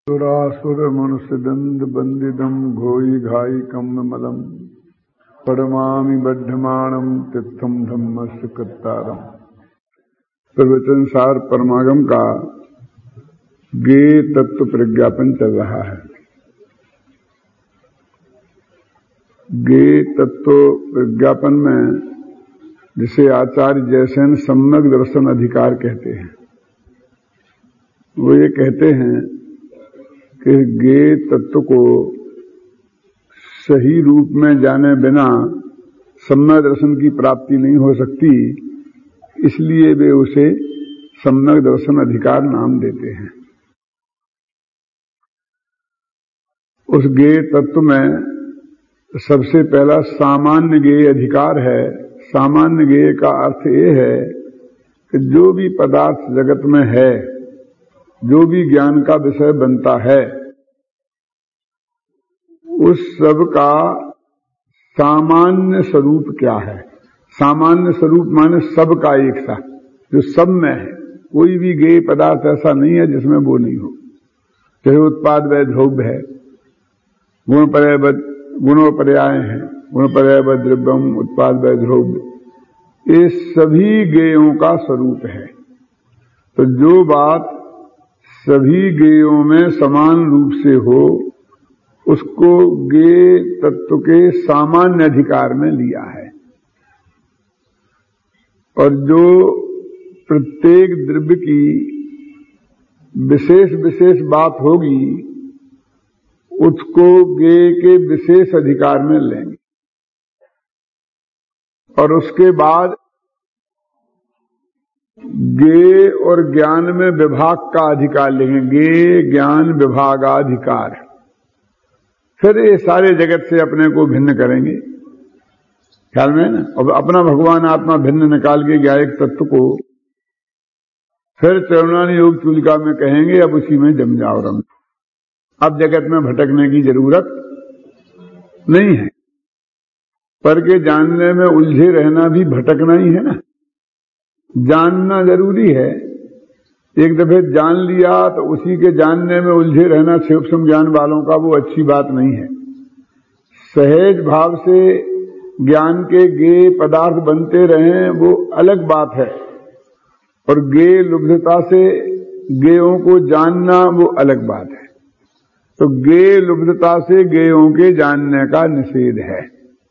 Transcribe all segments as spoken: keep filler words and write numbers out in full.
सुरासुर मनुष्य दंड बंदिदम घोई घाई कम मलम परमा बद्धमाणम तिथम धम्मस्य कृतारम। प्रवचन सार परमागम का गे तत्व प्रज्ञापन चल रहा है। गे तत्व प्रज्ञापन में जिसे आचार्य जयसेन सम्यक दर्शन अधिकार कहते हैं, वो ये कहते हैं कि गे तत्व को सही रूप में जाने बिना सम्यक दर्शन की प्राप्ति नहीं हो सकती, इसलिए वे उसे सम्यक दर्शन अधिकार नाम देते हैं। उस गे तत्व में सबसे पहला सामान्य गे अधिकार है। सामान्य गे का अर्थ ये है कि जो भी पदार्थ जगत में है, जो भी ज्ञान का विषय बनता है, उस सब का सामान्य स्वरूप क्या है। सामान्य स्वरूप माने सब का एक सा, जो सब में है। कोई भी गेय पदार्थ ऐसा नहीं है जिसमें वो नहीं हो। चाहे उत्पाद व द्रव्य है, गुण पर्याय गुणों पर्याय हैं, गुण पर्याय द्रव्यम उत्पाद व द्रव्य, ये सभी गेयों का स्वरूप है। तो जो बात सभी गेयों में समान रूप से हो, उसको गे तत्व के सामान्य अधिकार में लिया है। और जो प्रत्येक द्रव्य की विशेष विशेष बात होगी, उसको गे के विशेष अधिकार में लेंगे। और उसके बाद गे और ज्ञान में विभाग का अधिकार लेंगे। गे ज्ञान विभागाधिकार। फिर ये सारे जगत से अपने को भिन्न करेंगे, ख्याल में है ना। अब अपना भगवान आत्मा भिन्न निकाल के ज्ञायक तत्व को फिर चरणानी योग चूलिका में कहेंगे, अब उसी में जम जाओ रम। अब जगत में भटकने की जरूरत नहीं है। पर के जानने में उलझे रहना भी भटकना ही है ना। जानना जरूरी है। एक दफे जान लिया तो उसी के जानने में उलझे रहना सूक्ष्म ज्ञान वालों का वो अच्छी बात नहीं है। सहज भाव से ज्ञान के गे पदार्थ बनते रहें, वो अलग बात है। और गे लुब्धता से गेयों को जानना, वो अलग बात है। तो गे लुब्धता से गेयों के जानने का निषेध है।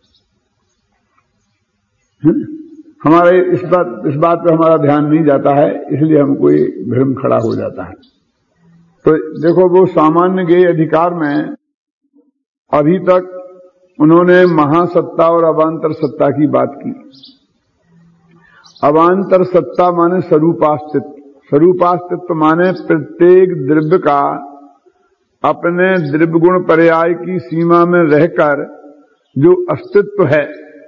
हुँ? हमारे इस बात इस बात पर हमारा ध्यान नहीं जाता है, इसलिए हमको ये भ्रम खड़ा हो जाता है। तो देखो, वो सामान्य गे अधिकार में अभी तक उन्होंने महासत्ता और अवांतर सत्ता की बात की। अवांतर सत्ता माने स्वरूपास्तित्व। स्वरूपास्तित्व माने प्रत्येक द्रव्य का अपने द्रव्य गुण पर्याय की सीमा में रहकर जो अस्तित्व है,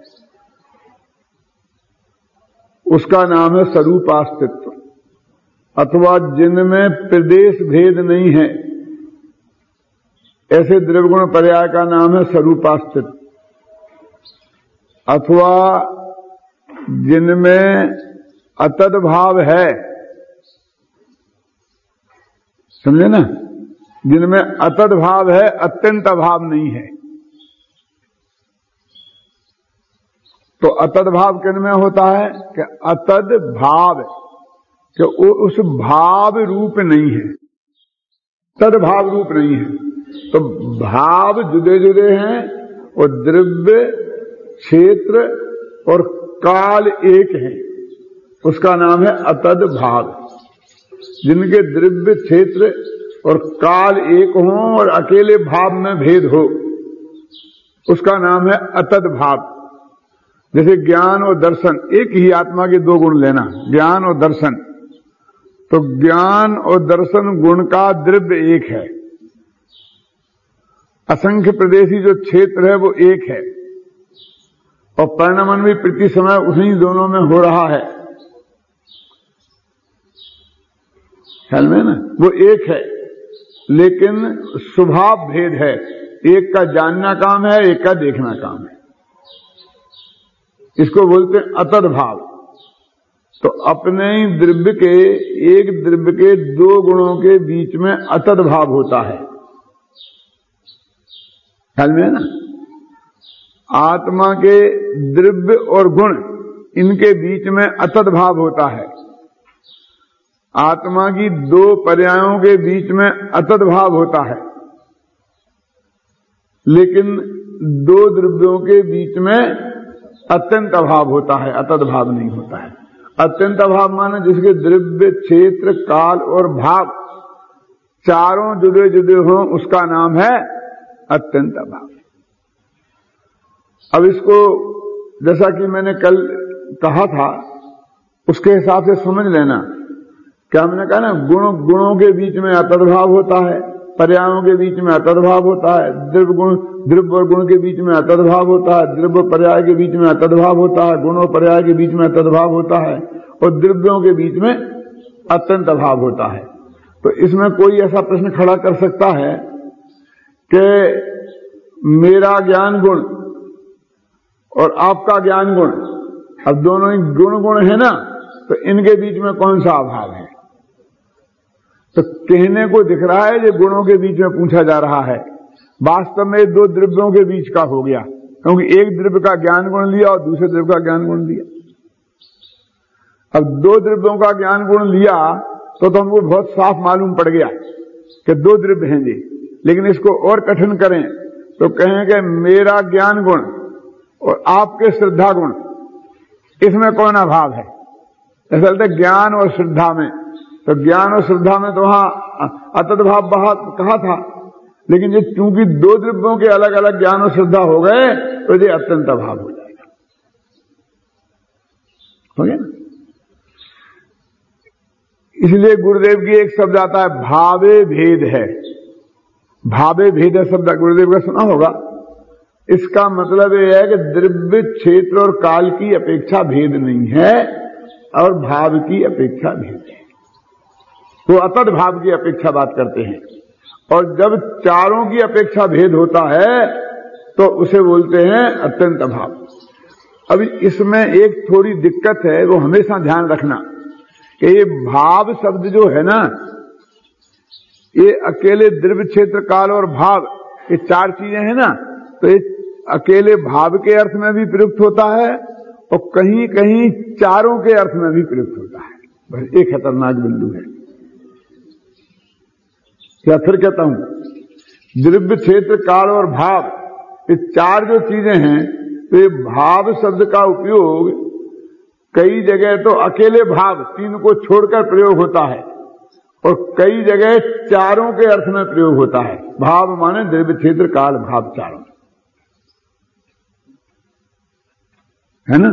उसका नाम है स्वरूपास्तित्व। अथवा जिनमें प्रदेश भेद नहीं है, ऐसे द्रव्य गुण पर्याय का नाम है स्वरूपास्तित्व। अथवा जिनमें अतद भाव है, समझे ना, जिनमें अतद भाव है, अत्यंत अभाव नहीं है। तो अतद भाव किन में होता है कि अतद भाव, कि उस भाव रूप नहीं है, तद भाव रूप नहीं है। तो भाव जुदे जुदे हैं और द्रव्य, क्षेत्र और काल एक है, उसका नाम है अतद भाव। जिनके द्रव्य, क्षेत्र और काल एक हों और अकेले भाव में भेद हो, उसका नाम है अतद भाव। जैसे ज्ञान और दर्शन, एक ही आत्मा के दो गुण लेना, ज्ञान और दर्शन। तो ज्ञान और दर्शन गुण का द्रव्य एक है, असंख्य प्रदेशी जो क्षेत्र है वो एक है, और परिणमन भी प्रति समय उन्हीं दोनों में हो रहा है, ख्याल में ना। वो एक है, लेकिन स्वभाव भेद है। एक का जानना काम है, एक का देखना काम है। इसको बोलते हैं अतद भाव। तो अपने ही द्रव्य के, एक द्रव्य के दो गुणों के बीच में अतद भाव होता है। ख्याल में है ना? आत्मा के द्रव्य और गुण, इनके बीच में अतद भाव होता है। आत्मा की दो पर्यायों के बीच में अतद भाव होता है, लेकिन दो द्रव्यों के बीच में अत्यंत अभाव होता है, अतद भाव नहीं होता है। अत्यंत अभाव माने जिसके द्रव्य, क्षेत्र, काल और भाव चारों जुदे जुदे हों, उसका नाम है अत्यंत अभाव। अब इसको जैसा कि मैंने कल कहा था उसके हिसाब से समझ लेना। क्या हमने कहा ना, गुण गुणों के बीच में अतद्भाव होता है, पर्यायों के बीच में अतद्भाव होता है, द्रव्य गुण द्रव्य और गुण के बीच में अतद्भाव होता है, द्रव्य पर्याय के बीच में अतद्भाव होता है, गुण और पर्याय के बीच में अतद्भाव होता है, और द्रव्यों के बीच में अत्यंत अभाव होता है। तो इसमें कोई ऐसा प्रश्न खड़ा कर सकता है कि मेरा ज्ञान गुण और आपका ज्ञान गुण, अब दोनों ही गुण गुण है ना, तो इनके बीच में कौन सा अभाव है? तो कहने को दिख रहा है ये गुणों के बीच में पूछा जा रहा है, वास्तव में दो द्रव्यों के बीच का हो गया, क्योंकि एक द्रव्य का ज्ञान गुण लिया और दूसरे द्रव्य का ज्ञान गुण लिया। अब दो द्रव्यों का ज्ञान गुण लिया तो, तो हमको बहुत साफ मालूम पड़ गया कि दो द्रव्य हैं जी। लेकिन इसको और कठिन करें तो कहें कि मेरा ज्ञान गुण और आपके श्रद्धा गुण, इसमें कौन अभाव है? असल में ज्ञान और श्रद्धा में, तो ज्ञान और श्रद्धा में तो वहां अतद्भाव कहा था, लेकिन ये चूंकि दो द्रव्यों के अलग अलग ज्ञान और श्रद्धा हो गए तो ये अत्यंत अभाव हो जाएगा। हो गया ना? इसलिए गुरुदेव की एक शब्द आता है, भावे भेद है। भावे भेद है शब्द गुरुदेव का सुना होगा। इसका मतलब यह है कि द्रव्य, क्षेत्र और काल की अपेक्षा भेद नहीं है और भाव की अपेक्षा भेद है। तो अतद भाव की अपेक्षा बात करते हैं, और जब चारों की अपेक्षा भेद होता है तो उसे बोलते हैं अत्यंत अभाव। अभी इसमें एक थोड़ी दिक्कत है, वो हमेशा ध्यान रखना कि ये भाव शब्द जो है ना, ये अकेले द्रव्य, क्षेत्र, काल और भाव, ये चार चीजें हैं ना, तो ये अकेले भाव के अर्थ में भी प्रयुक्त होता है और कहीं कहीं चारों के अर्थ में भी प्रयुक्त होता है। बस एक खतरनाक बिंदु है। क्या फिर कहता हूं, द्रव्य, क्षेत्र, काल और भाव, ये चार जो चीजें हैं, तो ये भाव शब्द का उपयोग कई जगह तो अकेले भाव तीन को छोड़कर प्रयोग होता है और कई जगह चारों के अर्थ में प्रयोग होता है। भाव माने द्रव्य, क्षेत्र, काल, भाव, चारों, है ना?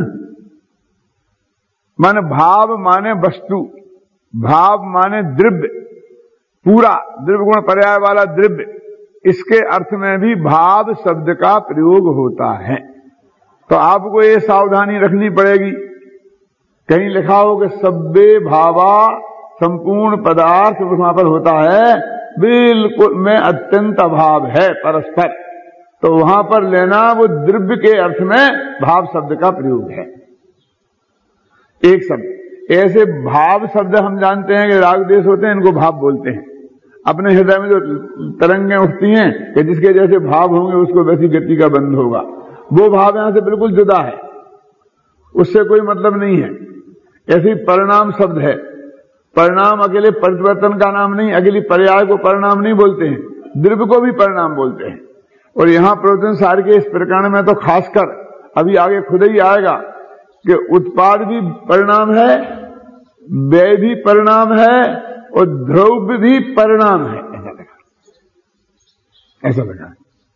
माने भाव माने वस्तु, भाव माने द्रव्य, पूरा द्रव्य गुण पर्याय वाला द्रव्य, इसके अर्थ में भी भाव शब्द का प्रयोग होता है। तो आपको ये सावधानी रखनी पड़ेगी, कहीं लिखा हो कि सब्बे भावा संपूर्ण पदार्थ, वहां पर होता है बिल्कुल में अत्यंत अभाव है परस्पर, तो वहां पर लेना वो द्रव्य के अर्थ में भाव शब्द का प्रयोग है। एक शब्द ऐसे भाव शब्द हम जानते हैं कि राग देश होते हैं, इनको भाव बोलते हैं। अपने हृदय में जो तरंगें उठती हैं कि जिसके जैसे भाव होंगे उसको वैसी गति का बंध होगा, वो भाव यहां से बिल्कुल जुदा है, उससे कोई मतलब नहीं है। ऐसे परिणाम शब्द है, परिणाम अकेले परिवर्तन का नाम नहीं, अकेली पर्याय को परिणाम नहीं बोलते हैं, द्रव्य को भी परिणाम बोलते हैं। और यहां प्रवचन सार के इस प्रकरण में तो खासकर अभी आगे खुद ही आएगा कि उत्पाद भी परिणाम है, व्यय भी परिणाम है और द्रव्य भी परिणाम है, ऐसा लगा ऐसा लगा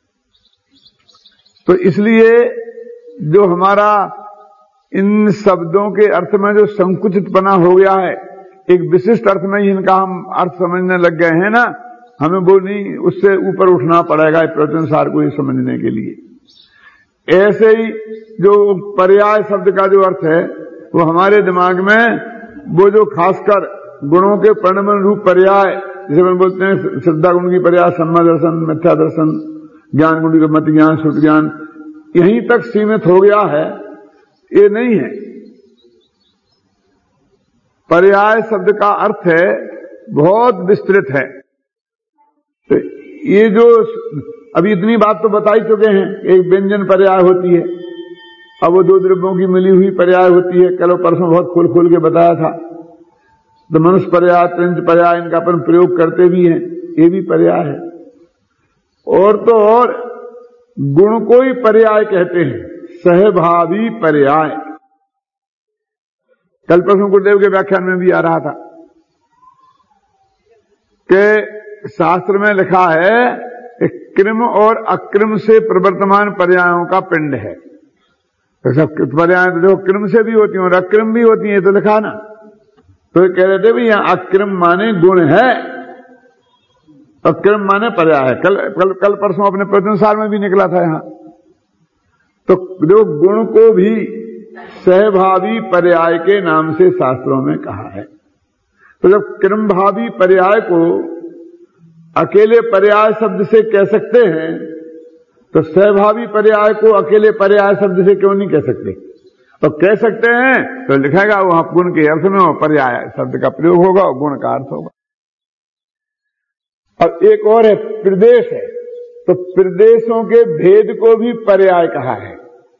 तो इसलिए जो हमारा इन शब्दों के अर्थ में जो संकुचितपना हो गया है, एक विशिष्ट अर्थ में ही इनका हम अर्थ समझने लग गए हैं ना, हमें वो नहीं, उससे ऊपर उठना पड़ेगा प्रवचन सार को ये समझने के लिए। ऐसे ही जो पर्याय शब्द का जो अर्थ है, वो हमारे दिमाग में वो जो खासकर गुणों के परिणमन रूप पर्याय, जिसे हम बोलते हैं श्रद्धा गुण की पर्याय, सम्मा दर्शन, मिथ्या दर्शन, ज्ञान गुण की मत ज्ञान, श्रुत ज्ञान, यहीं तक सीमित हो गया है। ये नहीं है, पर्याय शब्द का अर्थ है बहुत विस्तृत है। तो ये जो अभी इतनी बात तो बता ही चुके हैं, एक व्यंजन पर्याय होती है, अब वो दो द्रव्यों की मिली हुई पर्याय होती है, कल परसों बहुत खोल खोल के बताया था। तो मनुष्य पर्याय, त्रिंच पर्याय, इनका अपन प्रयोग करते भी हैं, ये भी पर्याय है। और तो और गुण को ही पर्याय कहते हैं, सहभावी पर्याय। कल परसों गुरुदेव के व्याख्यान में भी आ रहा था कि शास्त्र में लिखा है कृम और अकृम से प्रवर्तमान पर्यायों का पिंड है। तो सब पर्याय तो देखो कृम से भी होती हैं और अकृम भी होती हैं, तो लिखा ना। तो कह रहे थे भी यहां अकृम माने गुण है, अकृम माने पर्याय है। कल कल कल परसों अपने प्रवचनसार में भी निकला था यहां। तो जो गुण को भी सहभावी पर्याय के नाम से शास्त्रों में कहा है। तो जब क्रमभावी पर्याय को अकेले पर्याय शब्द से कह सकते हैं, तो सहभावी पर्याय को अकेले पर्याय शब्द से क्यों नहीं कह सकते? तो कह सकते हैं तो लिखेगा वहां गुण के अर्थ में वो पर्याय शब्द का प्रयोग होगा और गुण का अर्थ होगा। और एक और है प्रदेश है, तो प्रदेशों के भेद को भी पर्याय कहा है।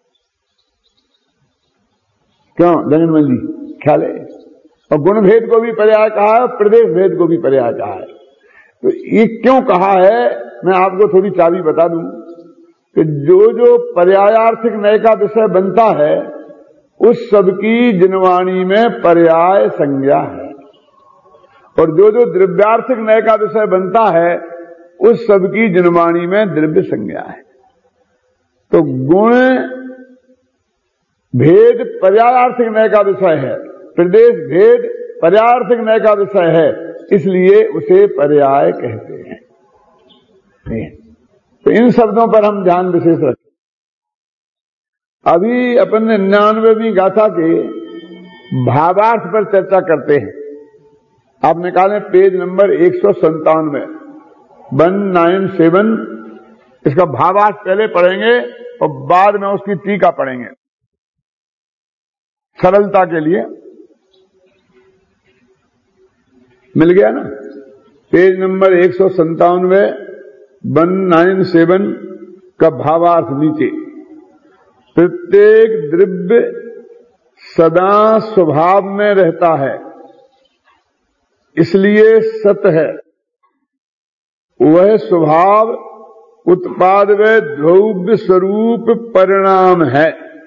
क्यों जगनमल जी, ख्याल है? और गुण भेद को भी पर्याय कहा है, प्रदेश भेद को भी पर्याय कहा है। तो ये क्यों कहा है, मैं आपको थोड़ी चाबी बता दूं कि जो जो पर्यायार्थिक नय का विषय बनता है उस सबकी जिनवाणी में पर्याय संज्ञा है, और जो जो द्रव्यार्थिक नय का विषय बनता है उस सबकी जिनवाणी में द्रव्य संज्ञा है। तो गुण भेद पर्यायार्थिक नय का विषय है, प्रदेश भेद पर्यायार्थिक नय का विषय है, इसलिए उसे पर्याय कहते हैं। तो इन शब्दों पर हम ध्यान विशेष रखें। अभी अपन निन्यानवेवीं गाथा के भावार्थ पर चर्चा करते हैं। आप निकालें पेज नंबर एक सौ संतानवे, वन नाइन सेवन। इसका भावार्थ पहले पढ़ेंगे और बाद में उसकी टीका पढ़ेंगे सरलता के लिए। मिल गया ना? पेज नंबर एक सौ संतानवे, वन नाइन सेवन का भावार्थ नीचे। प्रत्येक द्रव्य सदा स्वभाव में रहता है, इसलिए सत है। वह स्वभाव उत्पाद व द्रव्य स्वरूप परिणाम है।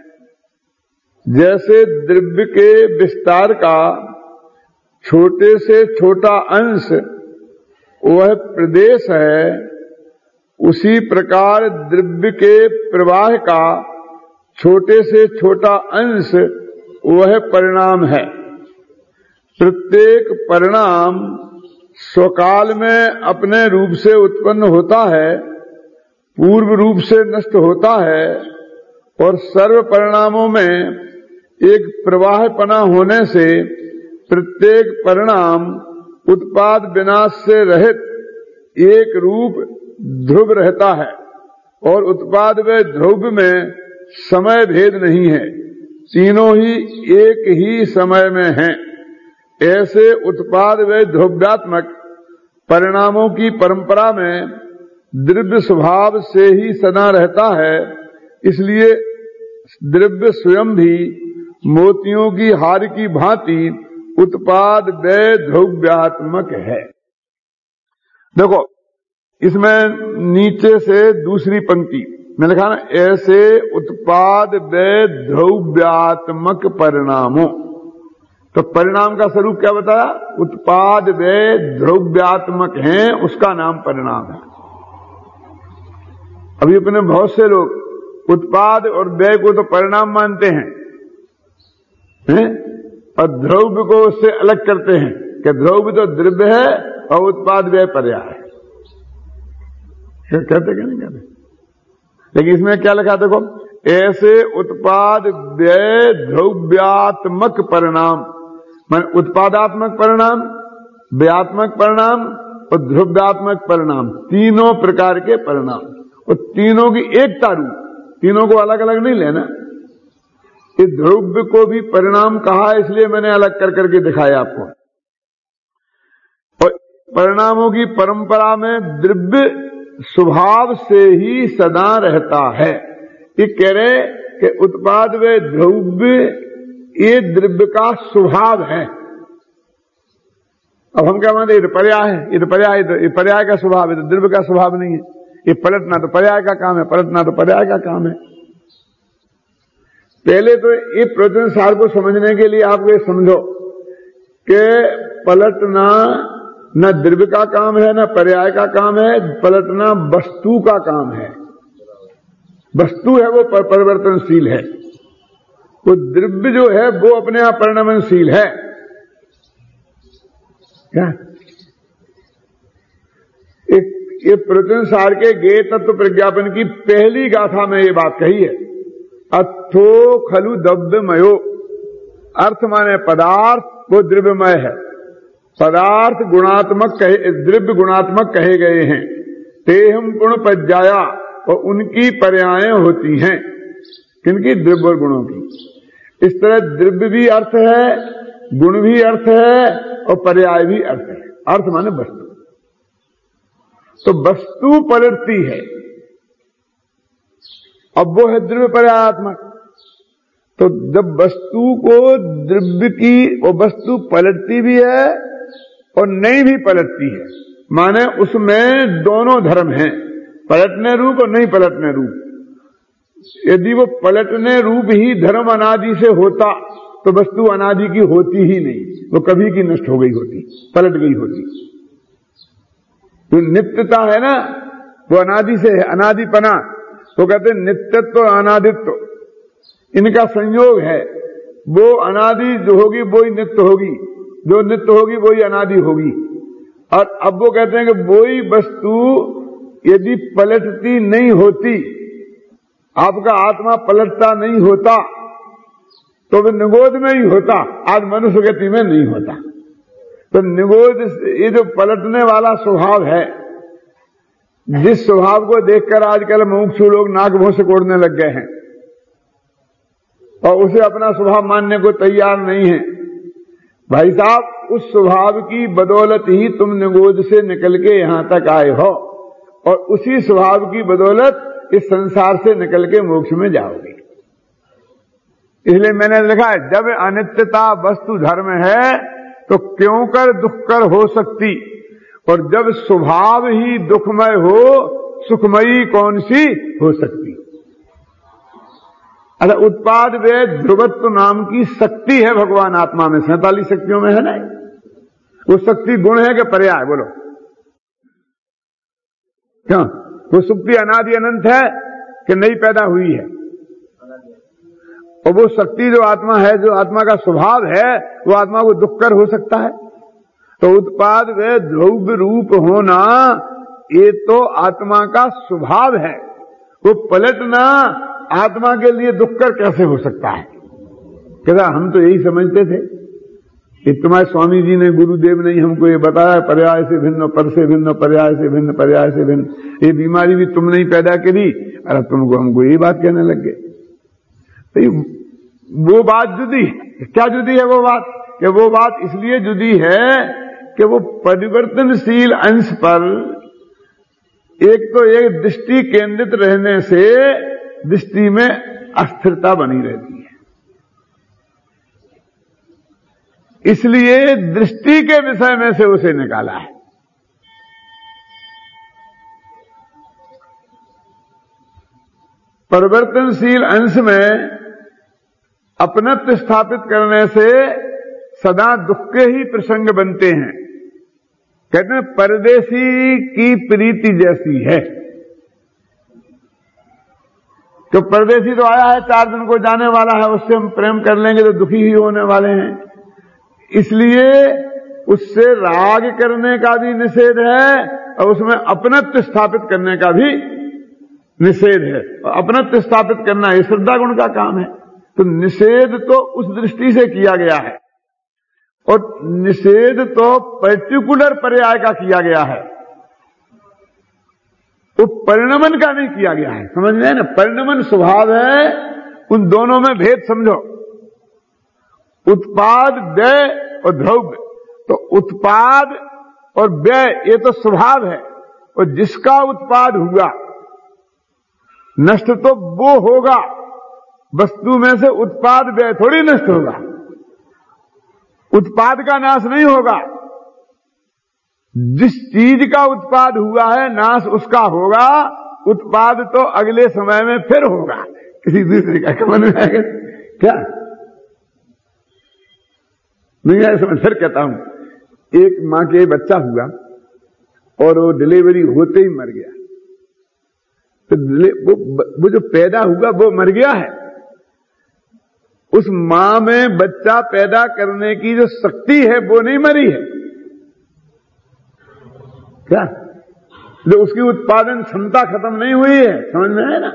जैसे द्रव्य के विस्तार का छोटे से छोटा अंश वह प्रदेश है, उसी प्रकार द्रव्य के प्रवाह का छोटे से छोटा अंश वह परिणाम है। प्रत्येक परिणाम स्वकाल में अपने रूप से उत्पन्न होता है, पूर्व रूप से नष्ट होता है, और सर्व परिणामों में एक प्रवाहपना होने से प्रत्येक परिणाम उत्पाद विनाश से रहित एक रूप ध्रुव रहता है, और उत्पाद व ध्रुव में समय भेद नहीं है, तीनों ही एक ही समय में हैं। ऐसे उत्पाद व ध्रुव्यात्मक परिणामों की परंपरा में द्रव्य स्वभाव से ही सदा रहता है, इसलिए द्रव्य स्वयं भी मोतियों की हार की भांति उत्पाद व ध्रुव्यात्मक है। देखो इसमें नीचे से दूसरी पंक्ति में लिखा ना, ऐसे उत्पाद व ध्रुव्यात्मक परिणामों। तो परिणाम का स्वरूप क्या बताया? उत्पाद व ध्रुव्यात्मक हैं, उसका नाम परिणाम है। अभी अपने बहुत से लोग उत्पाद और व्यय को तो परिणाम मानते हैं, हैं? और द्रव्य को उससे अलग करते हैं कि द्रव्य तो द्रव्य है और उत्पाद व्यय पर्याय है। कहते क्या नहीं कहते? लेकिन इसमें क्या लिखा देखो, ऐसे उत्पाद व्यय ध्रुव्यात्मक परिणाम, मान उत्पादात्मक परिणाम, व्ययात्मक परिणाम और ध्रुव्यात्मक परिणाम, तीनों प्रकार के परिणाम, और तीनों की एकता रूप, तीनों को अलग अलग नहीं लेना। इस द्रव्य को भी परिणाम कहा, इसलिए मैंने अलग कर करके दिखाया आपको। और परिणामों की परंपरा में द्रव्य स्वभाव से ही सदा रहता है। ये कह रहे कि उत्पाद व द्रव्य ये द्रव्य का स्वभाव है। अब हम क्या मानते, ये पर्याय है, ये तो पर्याय, ये पर्याय का स्वभाव है, तो द्रव्य का स्वभाव नहीं है। ये पलटना तो पर्याय का काम है, पलटना तो पर्याय का काम है। पहले तो ये प्रवचन सार को समझने के लिए आप ये समझो कि पलटना न द्रव्य का काम है न पर्याय का काम है, पलटना वस्तु का काम है। वस्तु है वो परिवर्तनशील है, वो द्रव्य जो है वो अपने आप परिणमनशील है। क्या एक ये प्रवचन सार के गे तत्व प्रज्ञापन की पहली गाथा में ये बात कही है। अथो खलु द्रव्यमयो, अर्थ माने पदार्थ, वो द्रव्यमय है। पदार्थ गुणात्मक कहे, द्रव्य गुणात्मक कहे गए हैं। तेहम गुण पज्जाया, और उनकी पर्यायें होती हैं। किनकी? द्रव्य और गुणों की। इस तरह द्रव्य भी अर्थ है, गुण भी अर्थ है, और पर्याय भी अर्थ है। अर्थ माने वस्तु। तो वस्तु पलटती है, अब वो है द्रव्य पर्यायात्मक। तो जब वस्तु को द्रव्य की, वो वस्तु पलटती भी है और नहीं भी पलटती है, माने उसमें दोनों धर्म हैं, पलटने रूप और नहीं पलटने रूप। यदि वो पलटने रूप ही धर्म अनादि से होता तो वस्तु अनादि की होती ही नहीं, वो कभी की नष्ट हो गई होती, पलट गई होती। तो नित्यता है ना, वो अनादि से है, अनादिपना। तो कहते हैं नित्यत्व अनादित्व, इनका संयोग है। वो अनादि जो होगी वो ही नित्य होगी, जो नित्य होगी वो ही अनादि होगी। और अब वो कहते हैं कि वो ही वस्तु यदि पलटती नहीं होती, आपका आत्मा पलटता नहीं होता, तो वो निगोद में ही होता, आज मनुष्य गति में नहीं होता। तो निगोद, ये जो पलटने वाला स्वभाव है, जिस स्वभाव को देखकर आजकल मुमुक्षु लोग नाक मुंह से कोड़ने लग गए हैं और उसे अपना स्वभाव मानने को तैयार नहीं है, भाई साहब, उस स्वभाव की बदौलत ही तुम निगोद से निकल के यहां तक आए हो, और उसी स्वभाव की बदौलत इस संसार से निकल के मोक्ष में जाओगे। इसलिए मैंने लिखा है, जब अनित्यता वस्तु धर्म है तो क्यों कर दुख कर हो सकती, और जब स्वभाव ही दुखमय हो, सुखमयी कौन सी हो सकती। अच्छा, उत्पाद वे ध्रुवत्व नाम की शक्ति है भगवान आत्मा में, सैंतालीस शक्तियों में है ना। वो शक्ति गुण है कि पर्याय? बोलो क्यों? वो शक्ति अनादि अनंत है कि नहीं पैदा हुई है? और वो शक्ति जो आत्मा है, जो आत्मा का स्वभाव है, वो आत्मा को दुख कर हो सकता है? तो उत्पाद व द्रव्य रूप होना ये तो आत्मा का स्वभाव है, वो पलटना आत्मा के लिए दुख कर कैसे हो सकता है? कहता हम तो यही समझते थे, कि तुम्हारे स्वामी जी ने, गुरुदेव ने हमको ये बताया, पर्याय से भिन्न, पर से भिन्न, पर्याय से भिन्न, पर्याय से भिन्न। ये बीमारी भी तुमने ही पैदा करी, अरे तुमको हमको ये बात कहने लग गए। तो वो बात जुदी, क्या जुदी है वो बात? कि वो बात इसलिए जुदी है कि वो परिवर्तनशील अंश पर एक तो एक दृष्टि केंद्रित रहने से दृष्टि में अस्थिरता बनी रहती है। इसलिए दृष्टि के विषय में से उसे निकाला है। परिवर्तनशील अंश में अपनत्व स्थापित करने से सदा दुख के ही प्रसंग बनते हैं। कहते हैं परदेसी की प्रीति जैसी है। तो परदेसी तो आया है, चार दिन को जाने वाला है, उससे हम प्रेम कर लेंगे तो दुखी ही होने वाले हैं। इसलिए उससे राग करने का भी निषेध है और उसमें अपनत्व स्थापित करने का भी निषेध है। और अपनत्व स्थापित करना ये श्रद्धा गुण का काम है। तो निषेध तो उस दृष्टि से किया गया है, और निषेध तो पर्टिकुलर पर्याय का किया गया है, वो परिणमन का नहीं किया गया है। समझ रहे हैं ना? परिणमन स्वभाव है, उन दोनों में भेद समझो। उत्पाद, व्यय और द्रव्य। तो उत्पाद और व्यय ये तो स्वभाव है, और जिसका उत्पाद हुआ नष्ट तो वो होगा। वस्तु में से उत्पाद व्यय थोड़ी नष्ट होगा, उत्पाद का नाश नहीं होगा। जिस चीज का उत्पाद हुआ है नाश उसका होगा, उत्पाद तो अगले समय में फिर होगा किसी दूसरे का। क्या मन में आएगा? क्या नहीं आया समझ? फिर कहता हूं, एक मां के बच्चा हुआ और वो डिलीवरी होते ही मर गया। तो वो, वो जो पैदा हुआ वो मर गया है। उस मां में बच्चा पैदा करने की जो शक्ति है वो नहीं मरी है। क्या जो उसकी उत्पादन क्षमता खत्म नहीं हुई है, समझ में आया ना?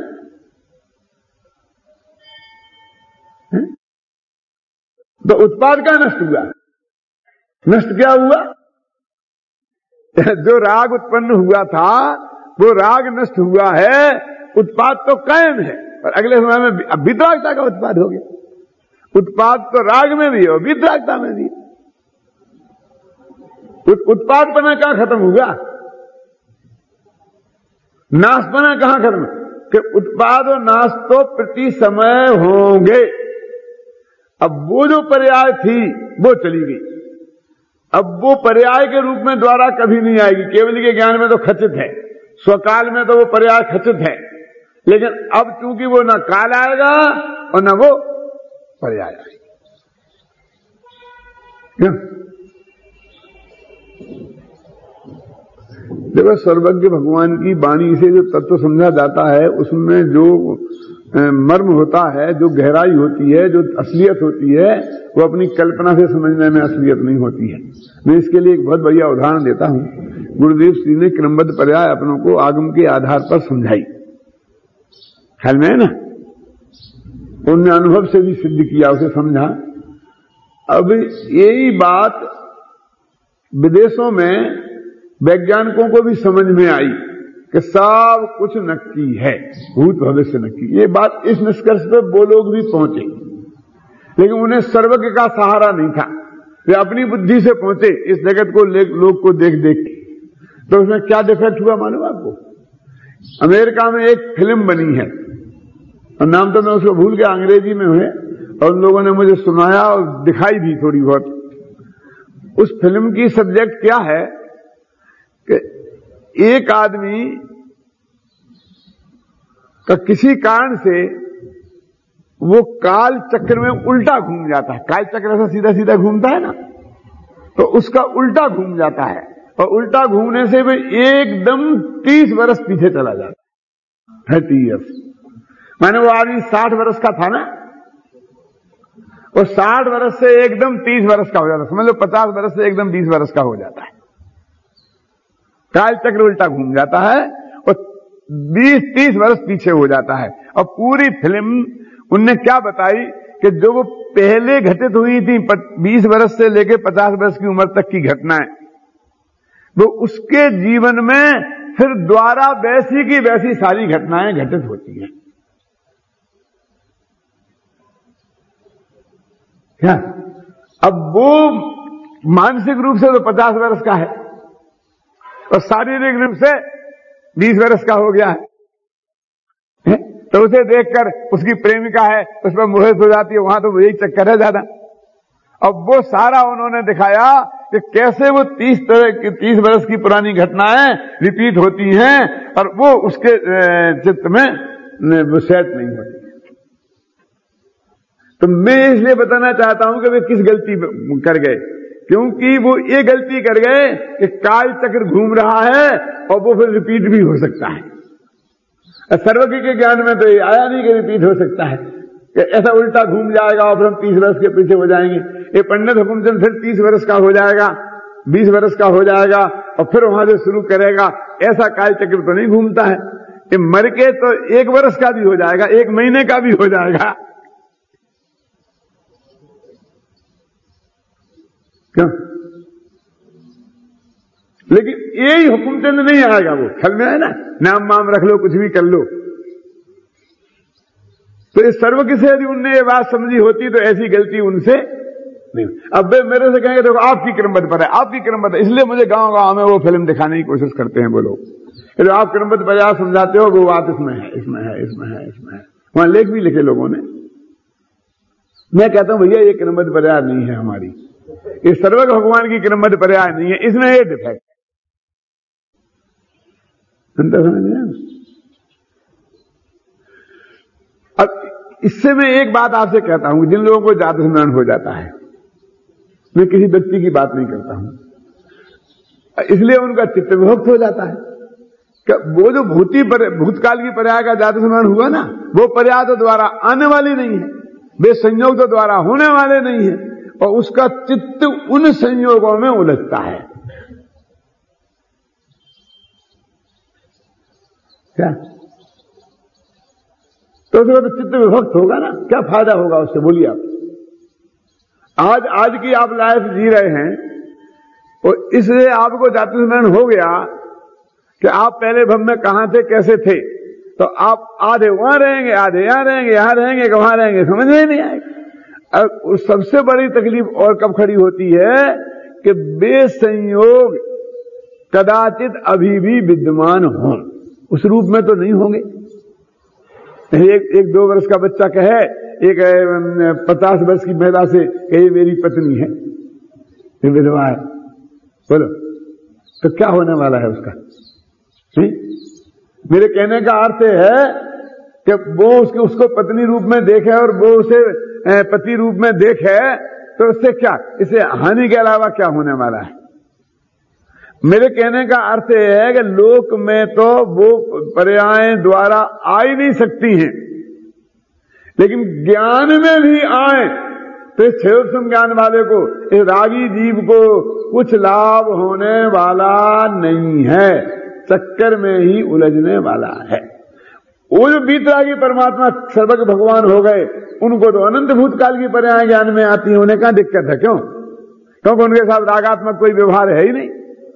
है? तो उत्पाद का नष्ट हुआ। नष्ट क्या हुआ? जो राग उत्पन्न हुआ था वो राग नष्ट हुआ है, उत्पाद तो कायम है, और अगले समय में वितरागता का उत्पाद हो गया। उत्पाद तो राग में भी है और वितरागता में भी। उत्पादपना कहां खत्म हुआ? नाशपना कहां खत्म? कि उत्पाद और नाश तो प्रति समय होंगे। अब वो जो पर्याय थी वो चली गई, अब वो पर्याय के रूप में द्वारा कभी नहीं आएगी। केवल के ज्ञान में तो खचित है, स्वकाल में तो वो पर्याय खचित है, लेकिन अब चूंकि वो न काल आएगा और न वो पर्याय आएगी। क्यों? देखो, सर्वज्ञ भगवान की वाणी से जो तत्व समझा जाता है उसमें जो मर्म होता है, जो गहराई होती है, जो असलियत होती है, वो अपनी कल्पना से समझने में असलियत नहीं होती है। मैं इसके लिए एक बहुत बढ़िया उदाहरण देता हूं। गुरुदेव श्री ने क्रमबद्ध पर्याय अपनों को आगम के आधार पर समझाई, ख्याल में है ना? उन्होंने अनुभव से भी सिद्ध किया, उसे समझा। अब यही बात विदेशों में वैज्ञानिकों को भी समझ में आई कि सब कुछ नक्की है, भूत भविष्य नक्की। ये बात, इस निष्कर्ष पे वो लोग भी पहुंचे, लेकिन उन्हें सर्वज्ञ का सहारा नहीं था। वे अपनी बुद्धि से पहुंचे इस जगत को, लोग को देख देख के। तो उसमें क्या डिफेक्ट हुआ मालूम आपको? अमेरिका में एक फिल्म बनी है, और नाम तो मैं उसको भूल गया, अंग्रेजी में हुए, और उन लोगों ने मुझे सुनाया और दिखाई भी थोड़ी बहुत। उस फिल्म की सब्जेक्ट क्या है कि एक आदमी का किसी कारण से वो काल चक्र में उल्टा घूम जाता है। काल चक्र ऐसा सीधा सीधा घूमता है ना, तो उसका उल्टा घूम जाता है, और उल्टा घूमने से भी एकदम तीस वर्ष पीछे चला जाता है, थर्टी ईयर्स। माने वो आदमी साठ वर्ष का था ना, और साठ वर्ष से एकदम तीस वर्ष का हो जाता है। समझ लो पचास वर्ष से एकदम बीस वर्ष का हो जाता है। काल चक्र उल्टा घूम जाता है और बीस तीस वर्ष पीछे हो जाता है। और पूरी फिल्म उनने क्या बताई कि जो वो पहले घटित हुई थी बीस वर्ष से लेकर पचास वर्ष की उम्र तक की घटनाएं, वो उसके जीवन में फिर द्वारा वैसी की वैसी सारी घटनाएं घटित होती हैं। क्या? अब वो मानसिक रूप से तो पचास वर्ष का है और शारीरिक रूप से बीस वर्ष का हो गया है, है? तो उसे देखकर उसकी प्रेमिका है, उस पर मोहित हो जाती है। वहां तो यही चक्कर है ज्यादा। अब वो सारा उन्होंने दिखाया कि कैसे वो तीस तरह की तीस वर्ष की पुरानी घटनाएं रिपीट होती हैं और वो उसके चित्त में सेट नहीं होती। तो मैं इसलिए बताना चाहता हूं कि वे किस गलती कर गए, क्योंकि वो ये गलती कर गए कि काल चक्र घूम रहा है और वो फिर रिपीट भी हो सकता है। सर्वज्ञ के ज्ञान में तो ये आया नहीं कि रिपीट हो सकता है, कि ऐसा उल्टा घूम जाएगा और फिर हम तीस वर्ष के पीछे हो जाएंगे। ये पंडित हुकुमचंद फिर तीस वर्ष का हो जाएगा, बीस वर्ष का हो जाएगा और फिर वहां से शुरू करेगा। ऐसा काल चक्र तो नहीं घूमता है। ये मर के तो एक वर्ष का भी हो जाएगा, एक महीने का भी हो जाएगा। क्यों? लेकिन यही हुकुमचंद नहीं आएगा, वो ख्याल में है ना, नाम माम रख लो, कुछ भी कर लो। तो इस सर्वज्ञ से यदि उनने ये बात समझी होती तो ऐसी गलती उनसे नहीं। अब वे मेरे से कहेंगे देखो आपकी क्रमबद्ध पर है, आपकी क्रमबद्ध, इसलिए मुझे गांव गांव में वो फिल्म दिखाने की कोशिश करते हैं वो लोग। तो आप क्रमबद्ध पर्याय समझाते हो, वो बात इसमें है, इसमें है, इसमें है, इसमें है। वहां लेख भी लिखे लोगों ने। मैं कहता हूं भैया ये क्रमबद्ध पर्याय नहीं है हमारी, ये सर्वज्ञ भगवान की क्रमबद्ध पर्याय नहीं है, इसमें ये डिफेक्ट। अब इससे मैं एक बात आपसे कहता हूं, जिन लोगों को जाति स्मरण हो जाता है, मैं किसी व्यक्ति की बात नहीं करता हूं, इसलिए उनका चित्त विभक्त हो जाता है। वो जो भूति पर, भूतकाल की पर्याय का जाति स्मरण हुआ ना, वो पर्याय तो द्वारा आने वाली नहीं है, वे संयोग तो द्वारा होने वाले नहीं है, और उसका चित्त उन संयोगों में उलझता है। क्या तो उसका तो चित्त विभक्त होगा ना, क्या फायदा होगा उससे, बोलिए आप। आज आज की आप लाइफ जी रहे हैं, और इसलिए आपको जाति स्मरण हो गया कि आप पहले भव में कहां थे, कैसे थे, तो आप आधे वहां रहेंगे, आधे यहां रहेंगे, यहां रहेंगे, वहां रहेंगे, समझ में नहीं आएगा। और सबसे बड़ी तकलीफ और कब खड़ी होती है कि बेसंयोग कदाचित अभी भी विद्यमान हो, उस रूप में तो नहीं होंगे। एक एक दो वर्ष का बच्चा कहे एक पचास वर्ष की महिला से कहे मेरी पत्नी है, ये विधवा है, बोलो तो क्या होने वाला है उसका? नहीं? मेरे कहने का अर्थ है कि वो उसके उसको पत्नी रूप में देखे और वो उसे पति रूप में देखे, तो उससे क्या, इसे हानि के अलावा क्या होने वाला है? मेरे कहने का अर्थ यह है कि लोक में तो वो पर्यायें द्वारा आ ही नहीं सकती हैं, लेकिन ज्ञान में भी आए तो इस क्षेत्र ज्ञान वाले को, इस रागी जीव को कुछ लाभ होने वाला नहीं है, चक्कर में ही उलझने वाला है। वो जो बीतरागी परमात्मा सर्वज्ञ भगवान हो गए, उनको तो अनंत भूतकाल की पर्याय ज्ञान में आती है, उन्हें क्या दिक्कत है? क्यों? क्योंकि उनके साथ रागात्मक कोई व्यवहार है ही नहीं।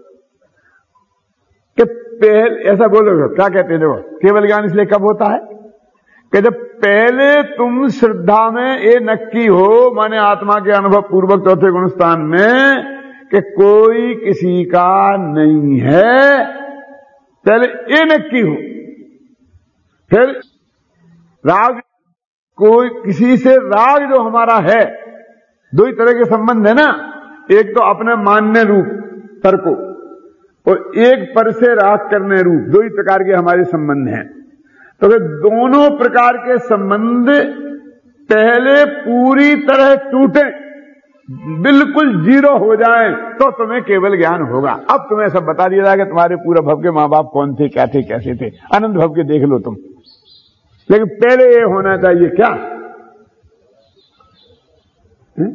कि पहले ऐसा बोलोगे, क्या कहते हैं देखो, केवल ज्ञान इसलिए कब होता है कि जब पहले तुम श्रद्धा में ये नक्की हो, माने आत्मा के अनुभव पूर्वक चौथे गुणस्थान में, कि कोई किसी का नहीं है, पहले ये नक्की हो। फिर राग, कोई किसी से राग जो हमारा है, दो ही तरह के संबंध है ना, एक तो अपने मानने रूप तर्को, और एक पर से राग करने रूप, दो ही प्रकार के हमारे संबंध हैं। तो वे दोनों प्रकार के संबंध पहले पूरी तरह टूटे, बिल्कुल जीरो हो जाएं, तो तुम्हें केवल ज्ञान होगा। अब तुम्हें सब बता दिया जाएगा तुम्हारे पूरा भव के मां बाप कौन थे, क्या थे, कैसे थे, अनंत भव के देख लो तुम। लेकिन पहले ये होना चाहिए क्या? है?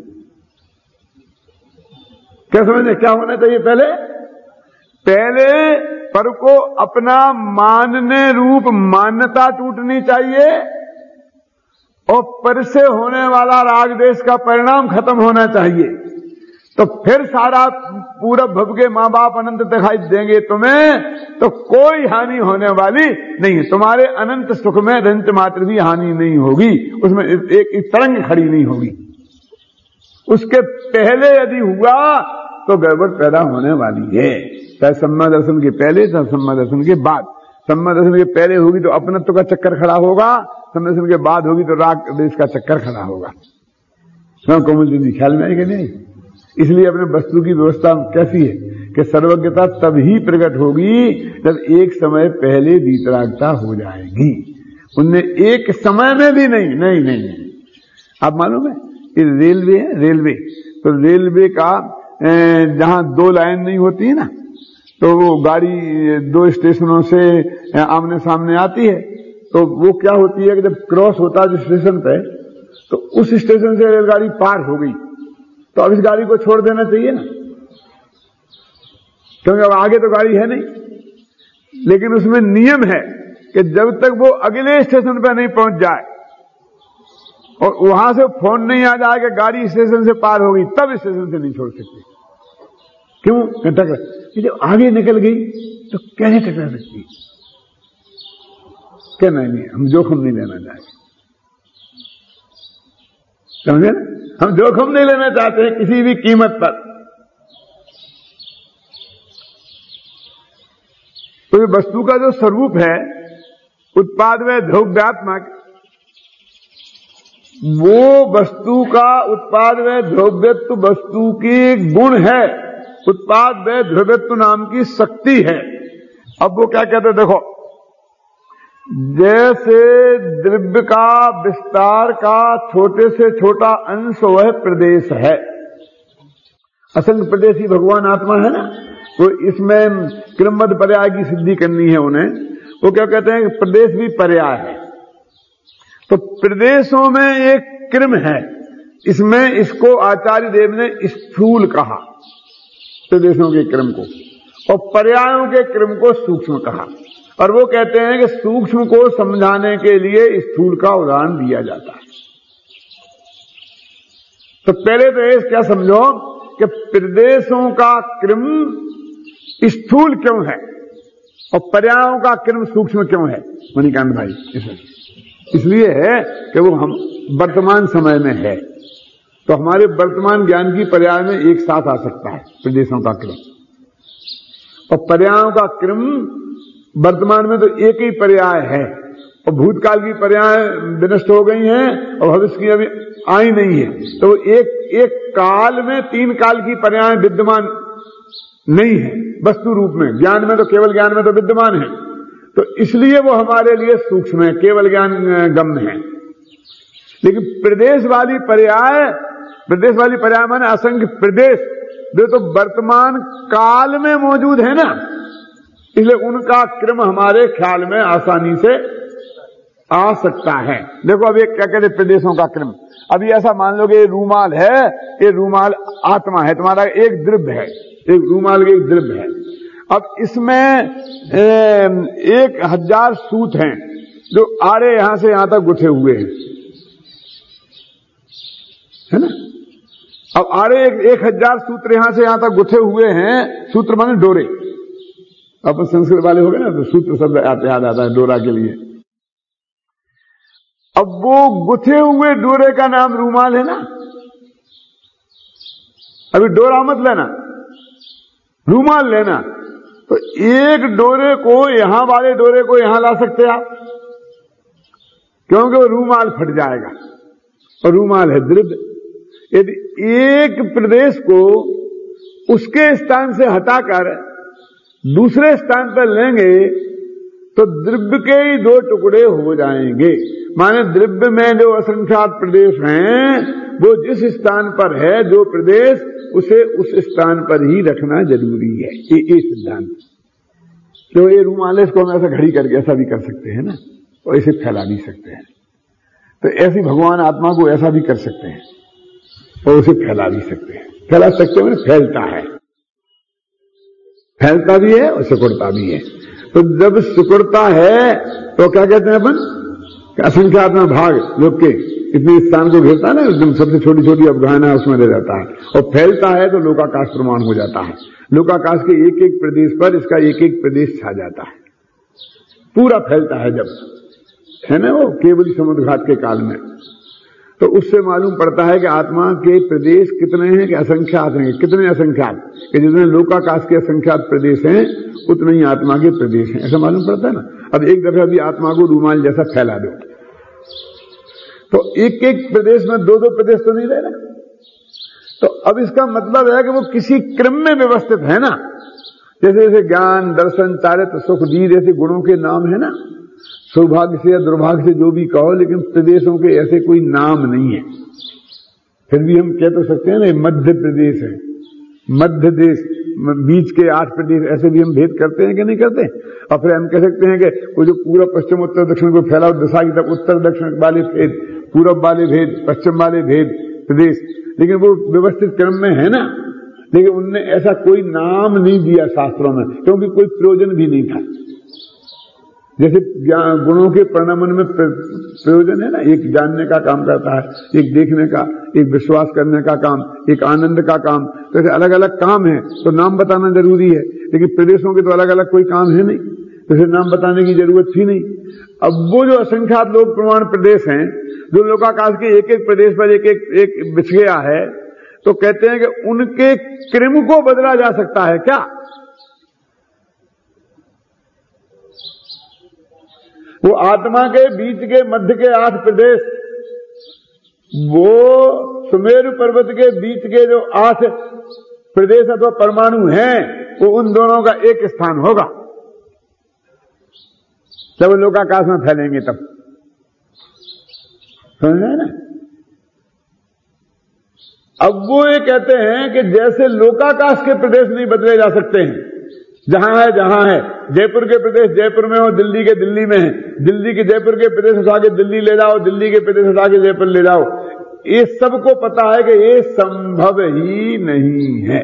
क्या समझे, क्या होना चाहिए पहले? पहले पर को अपना मानने रूप मान्यता टूटनी चाहिए, और पर से होने वाला राग देश का परिणाम खत्म होना चाहिए। तो फिर सारा पूरा भव के मां बाप अनंत दिखाई देंगे तुम्हें, तो कोई हानि होने वाली नहीं। तुम्हारे अनंत सुख में रंच मात्र भी हानि नहीं होगी, उसमें एक, एक तरंग खड़ी नहीं होगी। उसके पहले यदि हुआ तो गड़बड़ पैदा होने वाली है, चाहे सम्मा दर्शन के पहले, चाहे सम्मा दर्शन के बाद। सम्मा दर्शन के पहले होगी तो अपनत्व का चक्कर खड़ा होगा, सम्मा दर्शन के बाद होगी तो राग देश का चक्कर खड़ा होगा। कोमल जी ख्याल में आएगा नहीं? इसलिए अपने वस्तु की व्यवस्था कैसी है कि सर्वज्ञता तभी प्रकट होगी जब एक समय पहले वीतरागता हो जाएगी। उनने एक समय में भी नहीं नहीं नहीं, नहीं। आप मालूम है कि रेलवे है, रेलवे तो रेलवे का जहां दो लाइन नहीं होती है ना, तो वो गाड़ी दो स्टेशनों से आमने सामने आती है, तो वो क्या होती है कि जब क्रॉस होता है स्टेशन पे, तो उस स्टेशन से रेलगाड़ी पार हो गई, तो अब इस गाड़ी को छोड़ देना चाहिए ना, क्योंकि अब आगे तो गाड़ी है नहीं। लेकिन उसमें नियम है कि जब तक वो अगले स्टेशन पे नहीं पहुंच जाए और वहां से फोन नहीं आ जाए कि गाड़ी स्टेशन से पार हो गई, तब स्टेशन से नहीं छोड़ सकते। क्यों? टकरा, जब आगे निकल गई तो कैसे टकरा सकती? क्या नहीं, नहीं हम जोखिम नहीं लेना चाहते, समझे ना? हम जोखिम नहीं लेना चाहते हैं किसी भी कीमत पर। तो ये वस्तु का जो स्वरूप है उत्पाद व द्रव्यात्मक, वो वस्तु का उत्पाद व द्रव्यत्व वस्तु की गुण है, उत्पाद व द्रव्यत्व नाम की शक्ति है। अब वो क्या कहते हैं, देखो जैसे द्रव्य का विस्तार का छोटे से छोटा अंश वह प्रदेश है, असंख्य प्रदेश ही भगवान आत्मा है ना, तो इसमें क्रमबद्ध पर्याय की सिद्धि करनी है उन्हें। वो क्या कहते हैं कि प्रदेश भी पर्याय है, तो प्रदेशों में एक क्रम है, इसमें इसको आचार्य देव ने स्थूल कहा, प्रदेशों के क्रम को, और पर्यायों के क्रम को सूक्ष्म कहा। और वो कहते हैं कि सूक्ष्म को समझाने के लिए स्थूल का उदाहरण दिया जाता है। तो पहले तो ये क्या समझो कि प्रदेशों का क्रम स्थूल क्यों है और पर्यायों का क्रम सूक्ष्म क्यों है मणिकांत भाई? इसलिए है कि वो हम वर्तमान समय में है, तो हमारे वर्तमान ज्ञान की पर्याय में एक साथ आ सकता है प्रदेशों का क्रम, और पर्यायों का क्रम वर्तमान में तो एक ही पर्याय है, और भूतकाल की पर्याय विनष्ट हो गई हैं और भविष्य की अभी आई नहीं है, तो एक एक काल में तीन काल की पर्याय विद्यमान नहीं है वस्तु रूप में। ज्ञान में तो केवल ज्ञान में तो विद्यमान है, तो इसलिए वो हमारे लिए सूक्ष्म है, केवल ज्ञान गम्य है। लेकिन प्रदेश वाली पर्याय, प्रदेश वाली पर्याय माने असंख्य प्रदेश जो तो वर्तमान काल में मौजूद है ना, इसलिए उनका क्रम हमारे ख्याल में आसानी से आ सकता है। देखो अब ये क्या कहते हैं प्रदेशों का क्रम। अभी ऐसा मान लो कि ये रूमाल है, ये रूमाल आत्मा है, तुम्हारा एक द्रव्य है, एक रूमाल के एक द्रव्य है। अब इसमें एक हजार सूत हैं जो आरे यहां से यहां तक गुथे हुए हैं, है ना। अब आरे एक, एक हजार सूत्र यहां से यहां तक गुथे हुए हैं, सूत्र माने डोरे, अब संस्कृत वाले हो गए ना तो सूत्र शब्द याद आता है डोरा के लिए। अब वो गुथे हुए डोरे का नाम रूमाल है ना। अभी डोरा मत लेना, रूमाल लेना। तो एक डोरे को यहां वाले डोरे को यहां ला सकते आप, क्योंकि वो रूमाल फट जाएगा और रूमाल है द्रव्य। यदि एक प्रदेश को उसके स्थान से हटाकर दूसरे स्थान पर लेंगे तो द्रव्य के ही दो टुकड़े हो जाएंगे। माने द्रव्य में जो असंख्यात प्रदेश हैं वो जिस स्थान पर है जो प्रदेश, उसे उस स्थान पर ही रखना जरूरी है। ये, ये सिद्धांत। तो ये रूमाल इसको हम ऐसा घड़ी करके ऐसा भी कर सकते हैं ना, और ऐसे फैला भी सकते हैं। तो ऐसी भगवान आत्मा को ऐसा भी कर सकते हैं और उसे फैला भी सकते हैं। फैला सकते हैं, फैलता है, फैलता भी है और सिकुड़ता भी है। तो जब सिकुड़ता है तो क्या कहते हैं अपन, असंख्यात में भाग लोग के इतने स्थान को घेरता है ना, एकदम सबसे छोटी छोटी अवगाहना उसमें रह जाता है। और फैलता है तो लोकाकाश प्रमाण हो जाता है। लोकाकाश के एक एक प्रदेश पर इसका एक एक प्रदेश छा जाता है, पूरा फैलता है जब, है ना, वो केवल समुद्र घाट के काल में। तो उससे मालूम पड़ता है कि आत्मा के प्रदेश कितने हैं कि असंख्यात हैं। कितने असंख्यात कि जितने लोकाकाश के असंख्यात प्रदेश हैं उतने ही आत्मा के प्रदेश हैं, ऐसा मालूम पड़ता है ना। अब एक दफा भी आत्मा को रूमाल जैसा फैला दो तो एक एक प्रदेश में दो दो प्रदेश तो नहीं रहे ना। तो अब इसका मतलब है कि वो किसी क्रम में व्यवस्थित है ना। जैसे जैसे ज्ञान, दर्शन, चारित्र, सुख, दीर ऐसे गुणों के नाम है ना, सौभाग्य से या दुर्भाग्य से जो भी कहो, लेकिन प्रदेशों के ऐसे कोई नाम नहीं है। फिर भी हम कह तो सकते हैं ना मध्य प्रदेश है, मध्य देश, बीच के आठ प्रदेश, ऐसे भी हम भेद करते हैं कि नहीं करते। और फिर हम कह सकते हैं कि वो जो पूरा पश्चिम उत्तर दक्षिण को फैला दिशा की तरफ, उत्तर दक्षिण वाले भेद, पूरब वाले भेद, पश्चिम वाले भेद प्रदेश, लेकिन वो व्यवस्थित क्रम में है ना। लेकिन उनने ऐसा कोई नाम नहीं दिया शास्त्रों में, क्योंकि कोई प्रयोजन भी नहीं था। जैसे गुणों के परिणामन में प्रयोजन है ना, एक जानने का काम करता है, एक देखने का, एक विश्वास करने का काम, एक आनंद का काम। तो ऐसे अलग अलग काम है तो नाम बताना जरूरी है, लेकिन प्रदेशों के तो अलग अलग कोई काम है नहीं। इसे नाम बताने की जरूरत थी नहीं। अब वो जो असंख्यात लोक प्रमाण प्रदेश हैं, जो लोकाकाश के एक एक प्रदेश पर एक एक, एक बिछ गया है, तो कहते हैं कि उनके क्रम को बदला जा सकता है क्या? वो आत्मा के बीच के मध्य के आठ प्रदेश, वो सुमेरु पर्वत के बीच के जो आठ प्रदेश अथवा परमाणु हैं, वो उन दोनों का एक स्थान होगा जब लोकाकाश में फैलेंगे तब। समझ रहे ना? अब वो ये कहते हैं कि जैसे लोकाकाश के प्रदेश नहीं बदले जा सकते हैं, जहां है जहां है, जयपुर के प्रदेश जयपुर में हो, दिल्ली के दिल्ली में है, दिल्ली के जयपुर के प्रदेश उठा के दिल्ली ले जाओ, दिल्ली के प्रदेश उठा के जयपुर ले जाओ, ये सबको पता है कि ये संभव ही नहीं है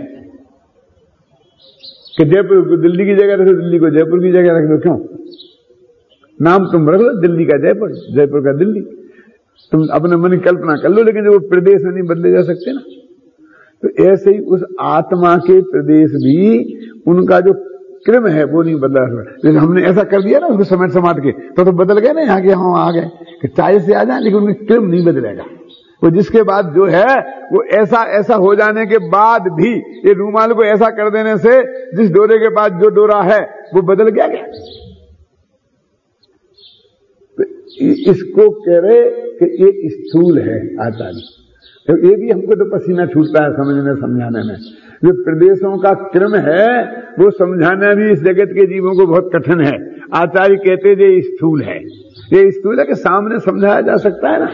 कि जयपुर को दिल्ली की जगह रखो, दिल्ली को जयपुर की जगह रख दो। क्यों? नाम तुम रख लो, दिल्ली का जयपुर, जयपुर का दिल्ली, तुम अपने मन की कल्पना कर लो, लेकिन वो प्रदेश नहीं बदले जा सकते ना। तो ऐसे ही उस आत्मा के प्रदेश भी, उनका जो क्रम है वो नहीं बदला जा सकता। जैसे हमने ऐसा कर दिया ना उसको समेट समाट के, तो तो बदल गए ना, यहाँ के हम आ गए कि चाय से आ जाए, लेकिन उनका क्रम नहीं बदलेगा। वो जिसके बाद जो है वो ऐसा ऐसा हो जाने के बाद भी, ये रूमाल को ऐसा कर देने से जिस डोरे के बाद जो डोरा है वो बदल गया क्या? तो इसको कह रहे कि ये स्थूल है आचार्य। तो ये भी हमको तो पसीना छूटता है समझने समझाने में। जो प्रदेशों का क्रम है वो समझाना भी इस जगत के जीवों को बहुत कठिन है। आचार्य कहते ये स्थूल है, ये स्थूल है कि सामने समझाया जा सकता है ना।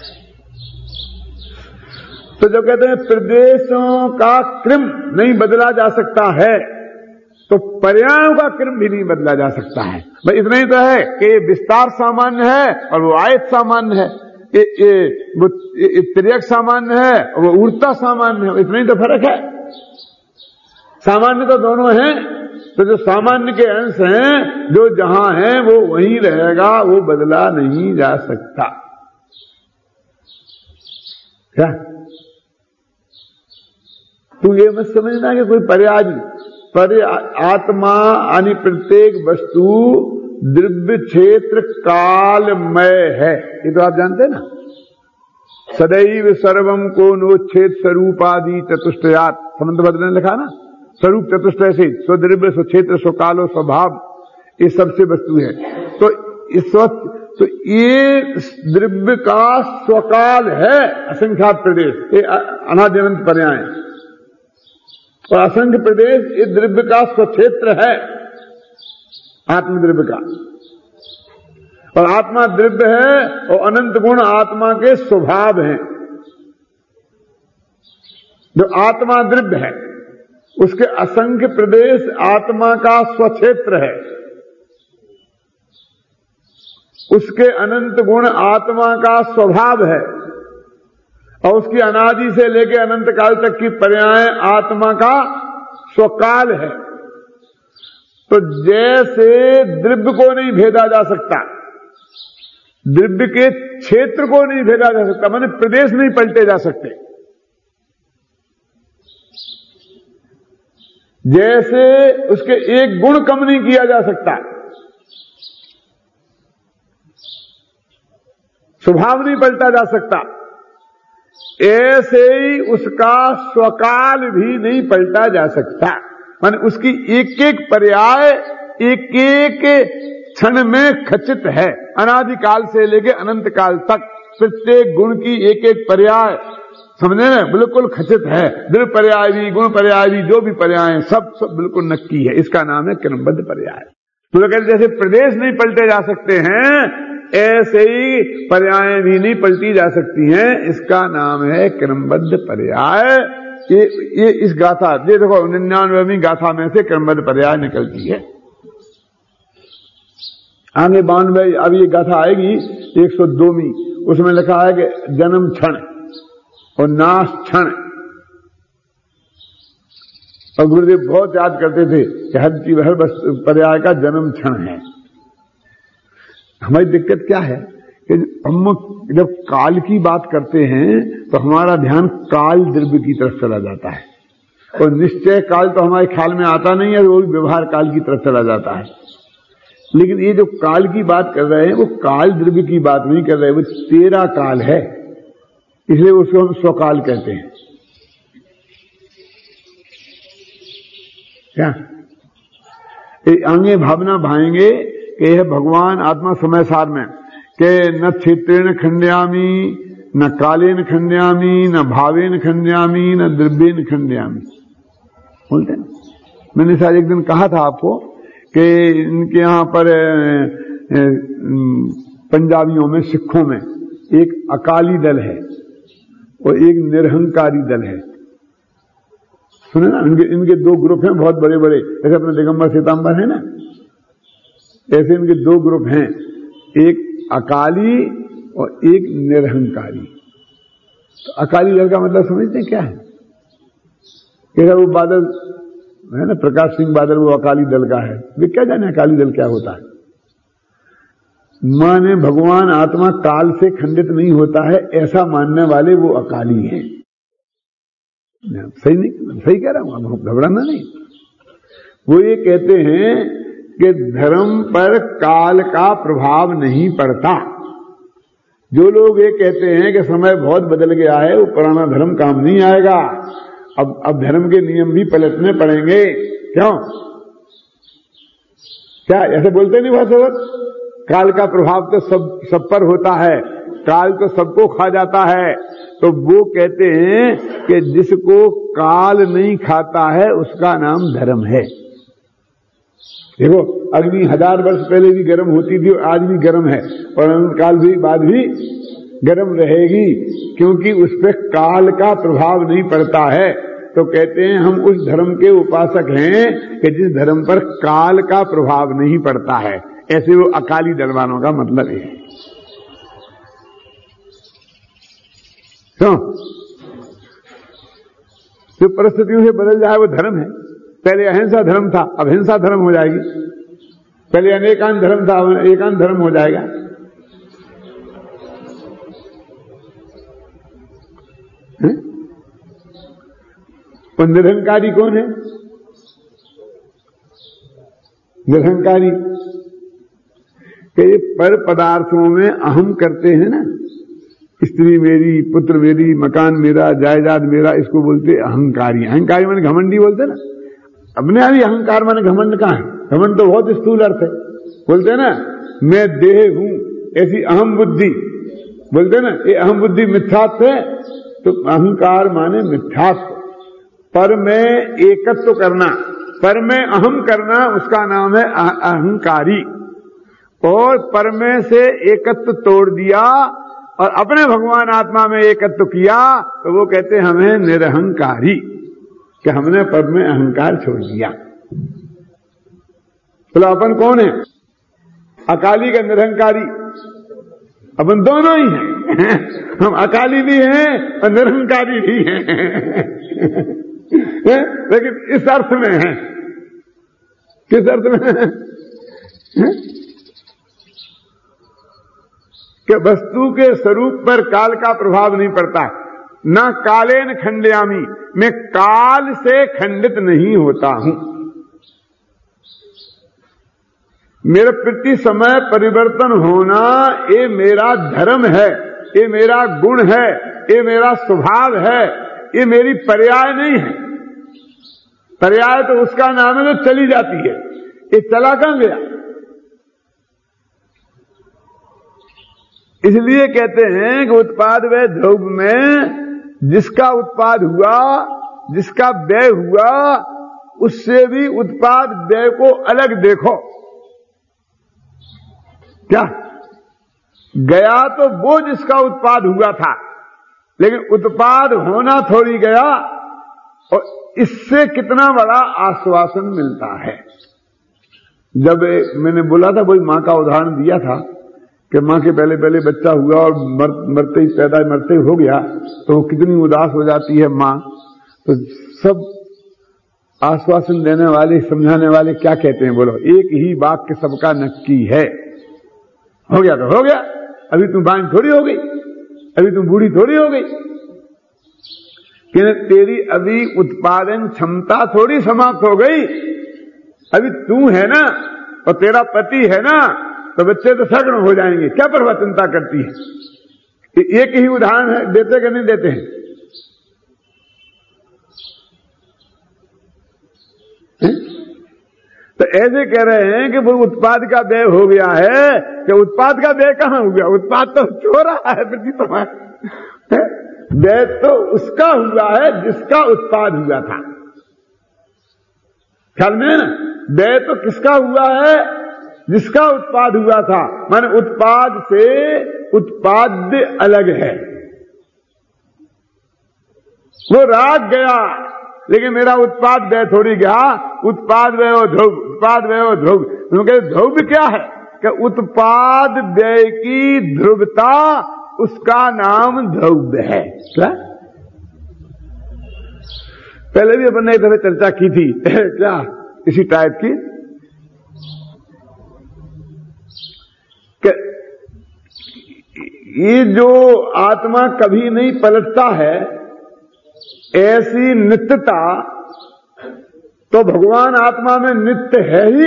तो जो कहते हैं प्रदेशों का क्रम नहीं बदला जा सकता है, तो पर्यायों का क्रम भी नहीं बदला जा सकता है। भाई इतना ही तो है कि ये विस्तार सामान्य है और वो आयत सामान्य है, ये, ये, वो ये तिर्यक सामान्य है और वो ऊर्ता सामान्य है, इतना ही तो फर्क है। सामान्य तो दोनों हैं, तो जो सामान्य के अंश हैं, जो जहां है वो वहीं रहेगा, वो बदला नहीं जा सकता। क्या तू ये मत समझना कि कोई पर्याय, पर आत्मा यानी प्रत्येक वस्तु द्रव्य क्षेत्र कालमय है, ये तो आप जानते हैं ना। सदैव सर्वम को नोच्छेद स्वरूपादि चतुष्टयात्, समंतभद्र ने लिखा ना, स्वरूप चतुष्टय से स्वद्रव्य स्वक्षेत्र स्वकालो स्वभाव, ये सबसे वस्तु है। तो इस वक्त तो ये द्रव्य का स्वकाल है असंख्यात प्रदेश, ये अनाद्यनंत पर्याय, और असंख्य प्रदेश ये द्रव्य का स्वक्षेत्र है आत्मद्रव्य का, और आत्मा द्रव्य है और अनंत गुण आत्मा के स्वभाव हैं। जो आत्मा द्रव्य है उसके असंख्य प्रदेश आत्मा का स्वक्षेत्र है, उसके अनंत गुण आत्मा का स्वभाव है, और उसकी अनादि से लेकर अनंत काल तक की पर्याय आत्मा का स्वकाल है। तो जैसे द्रव्य को नहीं भेदा जा सकता, द्रव्य के क्षेत्र को नहीं भेदा जा सकता, माने प्रदेश नहीं पलटे जा सकते, जैसे उसके एक गुण कम नहीं किया जा सकता, स्वभाव नहीं पलटा जा सकता, ऐसे ही उसका स्वकाल भी नहीं पलटा जा सकता। माने उसकी एक एक पर्याय एक एक क्षण में खचित है, अनादिकाल से लेके अनंत काल तक प्रत्येक गुण की एक एक पर्याय समझे ना, बिल्कुल खचित है। द्रव्य पर्याय भी, गुण पर्याय भी, जो भी पर्याय सब सब बिल्कुल नक्की है। इसका नाम है क्रमबद्ध पर्याय। तो कहते जैसे प्रदेश नहीं पलटे जा सकते हैं, ऐसे ही पर्याय भी नहीं पलटी जा सकती हैं, इसका नाम है क्रमबद्ध पर्याय। ये ये इस गाथा, ये देखो निन्यानवेवीं गाथा में से क्रमबद्ध पर्याय निकलती है। आगे बानवे अब ये गाथा आएगी एक सौ दोवीं, उसमें लिखा है कि जन्म क्षण और नाश क्षण। और गुरुदेव बहुत याद करते थे कि हर की हर पर्याय का जन्म क्षण है। हमारी दिक्कत क्या है कि हम जब काल की बात करते हैं तो हमारा ध्यान काल द्रव्य की तरफ चला जाता है, और निश्चय काल तो हमारे ख्याल में आता नहीं है, वो भी व्यवहार काल की तरफ चला जाता है। लेकिन ये जो काल की बात कर रहे हैं वो काल द्रव्य की बात नहीं कर रहे, वो तेरा काल है, इसलिए उसको हम स्वकाल कहते हैं। क्या आगे भावना भाएंगे कि यह भगवान आत्मा समय सार में के न क्षेत्रेण खंड्यामी, न कालेन खंड्यामी, न भावेन खंड्यामी, न द्रव्येन खंड्यामी बोलते हैं। मैंने शायद एक दिन कहा था आपको कि इनके यहां पर पंजाबियों में, सिखों में एक अकाली दल है और एक निरहंकारी दल है। सुने ना, इनके इनके दो ग्रुप हैं बहुत बड़े बड़े, जैसे अपने दिगंबर सीतांबर है ना, ऐसे इनके दो ग्रुप हैं, एक अकाली और एक निरहंकारी। तो अकाली दल का मतलब समझते हैं क्या है? कैसा वो बादल है ना, प्रकाश सिंह बादल, वो अकाली दल का है। वे क्या जाने अकाली दल क्या होता है? माने भगवान आत्मा काल से खंडित नहीं होता है ऐसा मानने वाले वो अकाली हैं। सही नहीं, सही कह रहा हूं, घबराना नहीं। वो ये कहते हैं कि धर्म पर काल का प्रभाव नहीं पड़ता। जो लोग ये कहते हैं कि समय बहुत बदल गया है, वो पुराना धर्म काम नहीं आएगा, अब अब धर्म के नियम भी पलटने पड़ेंगे। क्यों? क्या ऐसे बोलते नहीं बहुत बहुत? काल का प्रभाव तो सब सब पर होता है, काल तो सबको खा जाता है। तो वो कहते हैं कि जिसको काल नहीं खाता है उसका नाम धर्म है। देखो, अग्नि हजार वर्ष पहले भी गर्म होती थी और आज भी गर्म है, और अनंत काल भी बाद भी गर्म रहेगी, क्योंकि उस पर काल का प्रभाव नहीं पड़ता है। तो कहते हैं हम उस धर्म के उपासक हैं कि जिस धर्म पर काल का प्रभाव नहीं पड़ता है। ऐसे वो अकाली दलवानों का मतलब है। क्यों? जो परिस्थितियों से बदल जाए वो धर्म है। पहले अहिंसा धर्म था, अब हिंसा धर्म हो जाएगी। पहले अनेकांत धर्म था, अब एकांत धर्म हो जाएगा। है? और निरहंकारी कौन है? निरहंकारी के पर पदार्थों में अहम करते हैं ना, स्त्री मेरी, पुत्र मेरी, मकान मेरा, जायदाद मेरा, इसको बोलते अहंकारी। अहंकारी माने घमंडी बोलते ना। अपने आप ही अहंकार माने घमंड कहां है? घमंड तो बहुत स्थूल अर्थ है। बोलते ना मैं देह हूं, ऐसी अहम बुद्धि बोलते ना, ये अहम बुद्धि मिथ्यात्व है। तो अहंकार माने मिथ्यात्व, पर में एकत्व करना, पर में अहम करना, उसका नाम है अहंकारी। और पर में से एकत्व तोड़ दिया और अपने भगवान आत्मा में एकत्व किया तो वो कहते हैं हमें निरहंकारी, कि हमने पर में अहंकार छोड़ दिया। बोला अपन कौन है? अकाली का निरहंकारी। अपन दोनों ही हैं। हम अकाली भी हैं और निरहंकारी भी हैं। लेकिन इस अर्थ में है। किस अर्थ में है? कि वस्तु के स्वरूप पर काल का प्रभाव नहीं पड़ता। न कालेन खंड्यामी, मैं काल से खंडित नहीं होता हूं। मेरा प्रति समय परिवर्तन होना ये मेरा धर्म है, ये मेरा गुण है, ये मेरा स्वभाव है, ये मेरी पर्याय नहीं है। पर्याय तो उसका नाम है जो चली जाती है। ये चला कहां गया? इसलिए कहते हैं कि उत्पाद व्यय द्रव्य में जिसका उत्पाद हुआ, जिसका व्यय हुआ, उससे भी उत्पाद व्यय को अलग देखो। क्या गया तो वो जिसका उत्पाद हुआ था, लेकिन उत्पाद होना थोड़ी गया। और इससे कितना बड़ा आश्वासन मिलता है। जब मैंने बोला था, वही मां का उदाहरण दिया था कि मां के पहले पहले बच्चा हुआ और मर, मरते ही पैदा मरते हो गया तो वो कितनी उदास हो जाती है मां। तो सब आश्वासन देने वाले, समझाने वाले क्या कहते हैं? बोलो, एक ही वाक्य सबका नक्की है। हो गया तो हो गया, अभी तुम बांझ थोड़ी हो गई, अभी तुम बूढ़ी थोड़ी हो गई, कि तेरी अभी उत्पादन क्षमता थोड़ी समाप्त हो गई। अभी तू है ना, और तेरा पति है ना, तो बच्चे तो सगुण हो जाएंगे, क्या परवाह चिंता करती है। एक ही उदाहरण है, देते कि नहीं देते हैं? तो ऐसे कह रहे हैं कि वो उत्पाद का व्यय हो गया है, कि उत्पाद का व्यय कहां हो गया? उत्पाद तो हो रहा है प्रति समय, व्यय तो उसका हुआ है जिसका उत्पाद हुआ था। ख्याल में ना, व्यय तो किसका हुआ है? जिसका उत्पाद हुआ था। माने उत्पाद से उत्पाद्य अलग है। वो राग गया, लेकिन मेरा उत्पाद व्यय थोड़ी गया। उत्पाद व्यय और ध्रुव, उत्पाद व्यय और ध्रुव, क्योंकि ध्रुव क्या है कि उत्पाद व्यय की ध्रुवता, उसका नाम ध्रुव है। क्या पहले भी अपन ने इधर चर्चा की थी क्या इसी टाइप की, कि ये जो आत्मा कभी नहीं पलटता है, ऐसी नित्यता तो भगवान आत्मा में नित्य है ही,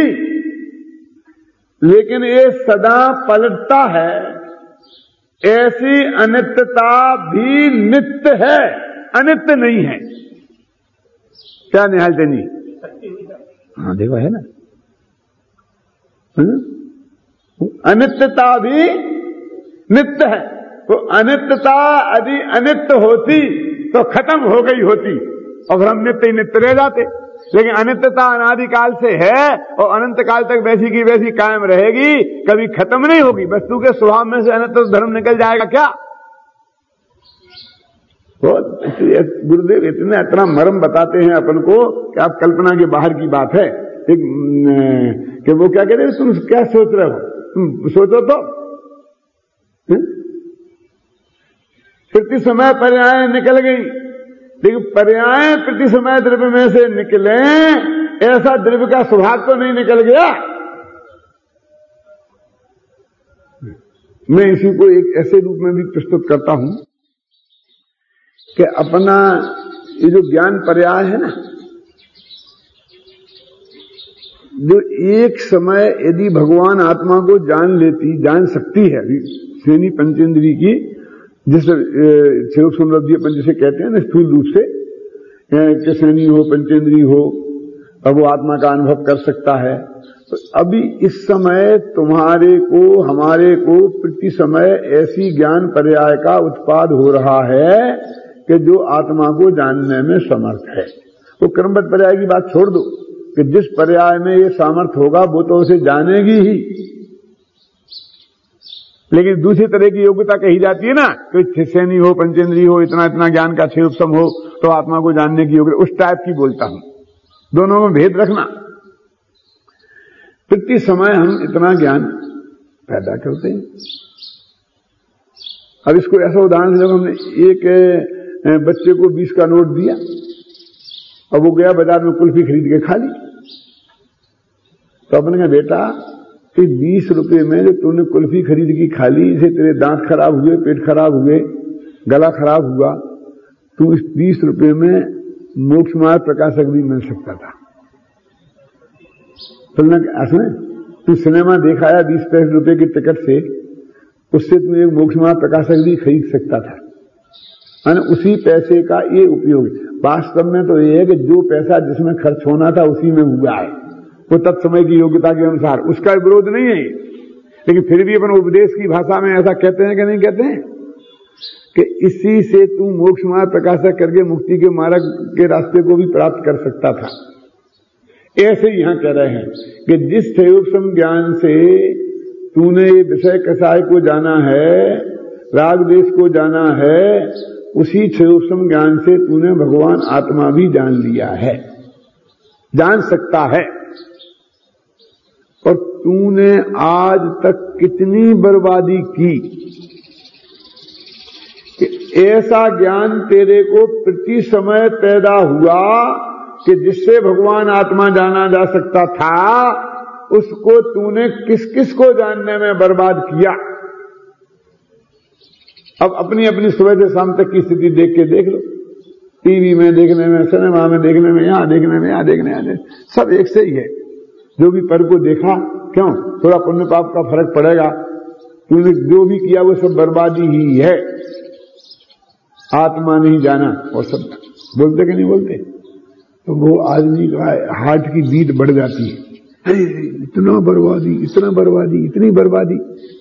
लेकिन ये सदा पलटता है, ऐसी अनित्यता भी नित्य है, अनित्य नहीं है। क्या निहाल देनी? हाँ देखो है ना, अनित्यता भी नित्य है। तो अनित्यता यदि अनित्य होती तो खत्म हो गई होती और फिर हम नित्य ही नित्य रह जाते। लेकिन अनित्यता अनादिकाल से है और अनंत काल तक वैसी की वैसी कायम रहेगी, कभी खत्म नहीं होगी। वस्तु के स्वभाव में से अनित्य धर्म निकल जाएगा क्या? तो गुरुदेव इतने इतना मर्म बताते हैं अपन को कि आप कल्पना के बाहर की बात है। एक कि वो क्या कहते हैं, तुम क्या सोच रहे हो, तुम सोचो तो प्रति समय पर्याय निकल गई, लेकिन पर्याय प्रति समय द्रव्य में से निकले, ऐसा द्रव्य का स्वभाव तो नहीं निकल गया। मैं इसी को एक ऐसे रूप में भी प्रस्तुत करता हूं कि अपना ये जो ज्ञान पर्याय है ना, जो एक समय यदि भगवान आत्मा को जान लेती, जान सकती है, श्रेणी पंचेंद्री की, जिस सूक्ष्म पंच जिसे कहते हैं ना स्थूल रूप से, कि श्रेणी हो, पंचेंद्री हो, अब वो आत्मा का अनुभव कर सकता है। तो अभी इस समय तुम्हारे को, हमारे को प्रति समय ऐसी ज्ञान पर्याय का उत्पाद हो रहा है कि जो आत्मा को जानने में समर्थ है। तो क्रमबद्ध पर्याय की बात छोड़ दो कि जिस पर्याय में ये सामर्थ होगा वो तो उसे जानेगी ही, लेकिन दूसरी तरह की योग्यता कही जाती है ना, कोई श्रेणी हो, पंचेंद्री हो, इतना इतना ज्ञान का छह उपसम हो तो आत्मा को जानने की योग्यता, उस टाइप की बोलता हूं। दोनों में भेद रखना। प्रति समय हम इतना ज्ञान पैदा करते हैं। अब इसको ऐसा उदाहरण, जब हमने एक बच्चे को बीस का नोट दिया और वो गया बाजार में कुल्फी खरीद के खा ली, तो अपने कहा बेटा कि बीस रुपए में जो तूने कुल्फी खरीद की खा ली, इसे तेरे दांत खराब हुए, पेट खराब हुए, गला खराब हुआ, तू इस बीस रुपए में मोक्ष मार्ग प्रकाशक भी मिल सकता था। तुमने असमें तू सिनेमा देखाया बीस पैंसठ रुपए की टिकट से, उससे तू एक मोक्ष मार्ग प्रकाशक भी खरीद सकता था। माने उसी पैसे का ये उपयोग। वास्तव में तो ये है कि जो पैसा जिसमें खर्च होना था उसी में हुआ है, वो तत्समय की योग्यता के अनुसार, उसका विरोध नहीं है। लेकिन फिर भी अपन उपदेश की भाषा में ऐसा कहते हैं कि नहीं कहते हैं कि इसी से तू मोक्ष मार्ग प्रकाशक करके मुक्ति के मार्ग के रास्ते को भी प्राप्त कर सकता था। ऐसे यहां कह रहे हैं कि जिस क्षयोपम ज्ञान से तूने विषय कसाय को जाना है, राग देश को जाना है, उसी क्षयोपम ज्ञान से तूने भगवान आत्मा भी जान लिया है, जान सकता है। और तूने आज तक कितनी बर्बादी की कि ऐसा ज्ञान तेरे को प्रति समय पैदा हुआ कि जिससे भगवान आत्मा जाना जा सकता था, उसको तूने किस किस को जानने में बर्बाद किया। अब अपनी अपनी सुबह से शाम तक की स्थिति देख के देख लो, टीवी में देखने में, सिनेमा में देखने में, यहां देखने में, यहां देखने में, सब एक से ही है। जो भी पर को देखा, क्यों थोड़ा पुण्य पाप का फर्क पड़ेगा, तूने जो भी किया वो सब बर्बादी ही है, आत्मा नहीं जाना, और सब बोलते कि नहीं बोलते। तो वो आदमी का हार्ट की बीट बढ़ जाती है, अरे इतना बर्बादी, इतना बर्बादी, इतनी बर्बादी,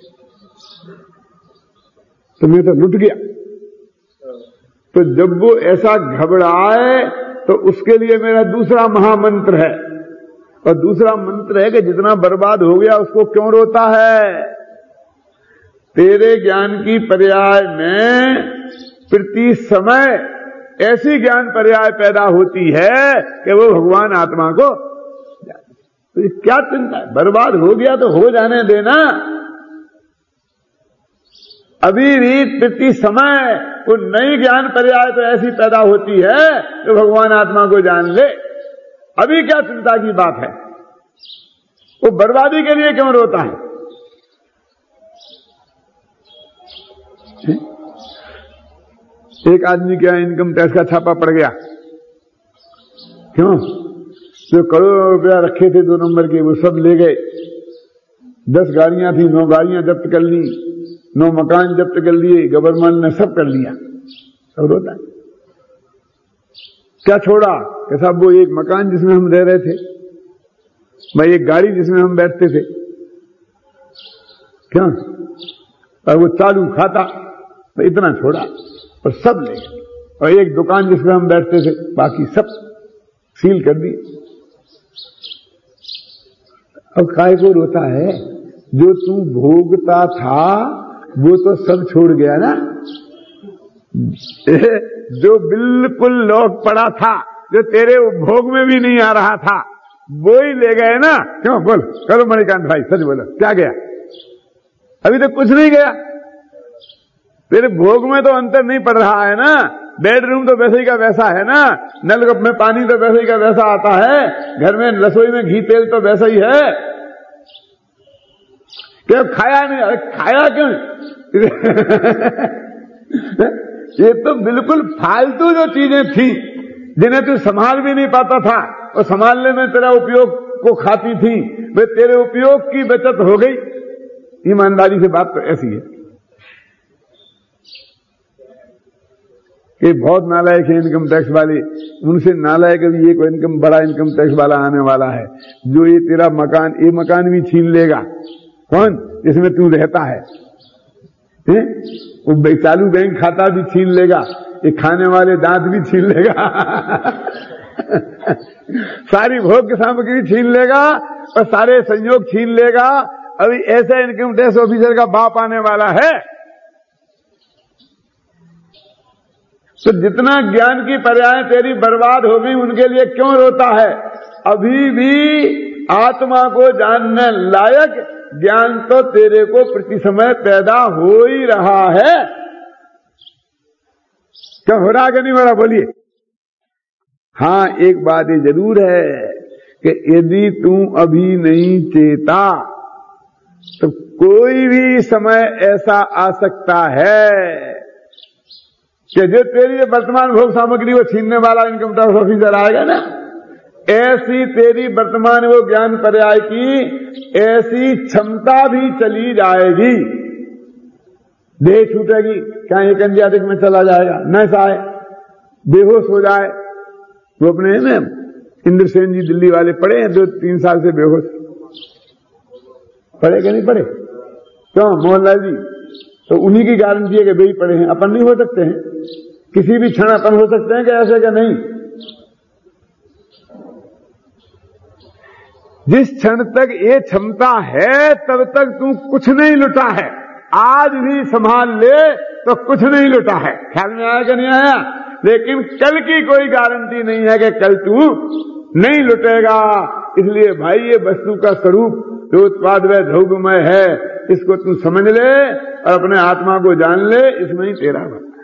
तो मैं तो लुट गया। तो जब वो ऐसा घबराए तो उसके लिए मेरा दूसरा महामंत्र है, और दूसरा मंत्र है कि जितना बर्बाद हो गया उसको क्यों रोता है। तेरे ज्ञान की पर्याय में प्रति समय ऐसी ज्ञान पर्याय पैदा होती है कि वो भगवान आत्मा को, तो क्या चिंता है, बर्बाद हो गया तो हो जाने देना। अभी भी प्रति समय वो नई ज्ञान पर्याय तो ऐसी पैदा होती है कि भगवान आत्मा को जान ले। अभी क्या चिंता की बात है, वो बर्बादी के लिए क्यों रोता है। एक आदमी क्या इनकम टैक्स का छापा पड़ गया, क्यों, जो करोड़ों रुपया रखे थे दो नंबर के वो सब ले गए। दस गाड़ियां थी, नौ गाड़ियां जब्त कर ली, नौ मकान जब्त कर लिए, गवर्नमेंट ने सब कर लिया। सब रोता है, क्या छोड़ा कि साहब वो एक मकान जिसमें हम रह रहे थे, भाई एक गाड़ी जिसमें हम बैठते थे, क्या, और वो चालू खाता, तो इतना छोड़ा और सब ले गए। और एक दुकान जिसमें हम बैठते थे, बाकी सब सील कर दिए। अब काय को रोता है, जो तू भोगता था वो तो सब छोड़ गया ना। जो बिल्कुल लौक पड़ा था, जो तेरे भोग में भी नहीं आ रहा था, वो ही ले गए ना। क्यों, बोल करो मणिकांत भाई, सच बोलो, क्या गया? अभी तो कुछ नहीं गया। तेरे भोग में तो अंतर नहीं पड़ रहा है ना, बेडरूम तो वैसे ही का वैसा है ना, नलकप में पानी तो वैसे ही का वैसा आता है, घर में रसोई में घी तेल तो वैसा ही है। क्या खाया नहीं? अरे खाया क्यों? ये तो बिल्कुल फालतू जो चीजें थी जिन्हें तू संभाल भी नहीं पाता था, और संभालने में तेरा उपयोग को खाती थी, वे तेरे उपयोग की बचत हो गई। ईमानदारी से बात तो ऐसी है कि बहुत नालायक है इनकम टैक्स वाले, उनसे नालायक अभी एक इनकम बड़ा इनकम टैक्स वाला आने वाला है, जो ये तेरा मकान, ये मकान भी छीन लेगा। कौन? जिसमें तू रहता है, है? वो चालू बैंक खाता भी छीन लेगा, ये खाने वाले दांत भी छीन लेगा सारी भोग की सामग्री छीन लेगा और सारे संयोग छीन लेगा। अभी ऐसा इनकम टैक्स ऑफिसर का बाप आने वाला है। तो जितना ज्ञान की पर्याय तेरी बर्बाद हो गई, उनके लिए क्यों रोता है? अभी भी आत्मा को जानने लायक ज्ञान तो तेरे को प्रति समय पैदा हो ही रहा है। क्या हो रहा कि नहीं हो रहा? बोलिए। हाँ, एक बात ये जरूर है कि यदि तू अभी नहीं चेता तो कोई भी समय ऐसा आ सकता है कि जो तेरी वर्तमान भोग सामग्री को छीनने वाला इनकम टैक्स ऑफिसर आएगा ना, ऐसी तेरी वर्तमान वो ज्ञान पर्याय की ऐसी क्षमता भी चली जाएगी, देह छूटेगी, क्या एक अंधियादिक में चला जाएगा, न आए, बेहोश हो जाए। वो अपने में इंद्रसेन जी दिल्ली वाले पड़े हैं, दो तीन साल से बेहोश पड़े कि नहीं पड़े? क्यों मोहनलाल जी? तो उन्हीं की गारंटी है कि वे ही पड़े हैं, अपन नहीं हो सकते हैं? किसी भी क्षण अपन हो सकते हैं कि ऐसे क्या नहीं? जिस क्षण तक ये क्षमता है तब तक तू कुछ नहीं लुटा है। आज भी संभाल ले तो कुछ नहीं लुटा है। ख्याल में आया कि नहीं आया? लेकिन कल की कोई गारंटी नहीं है कि कल तू नहीं लुटेगा। इसलिए भाई ये वस्तु का स्वरूप जो उत्पाद व द्रव्यमय है, इसको तू समझ ले और अपने आत्मा को जान ले, इसमें ही तेरा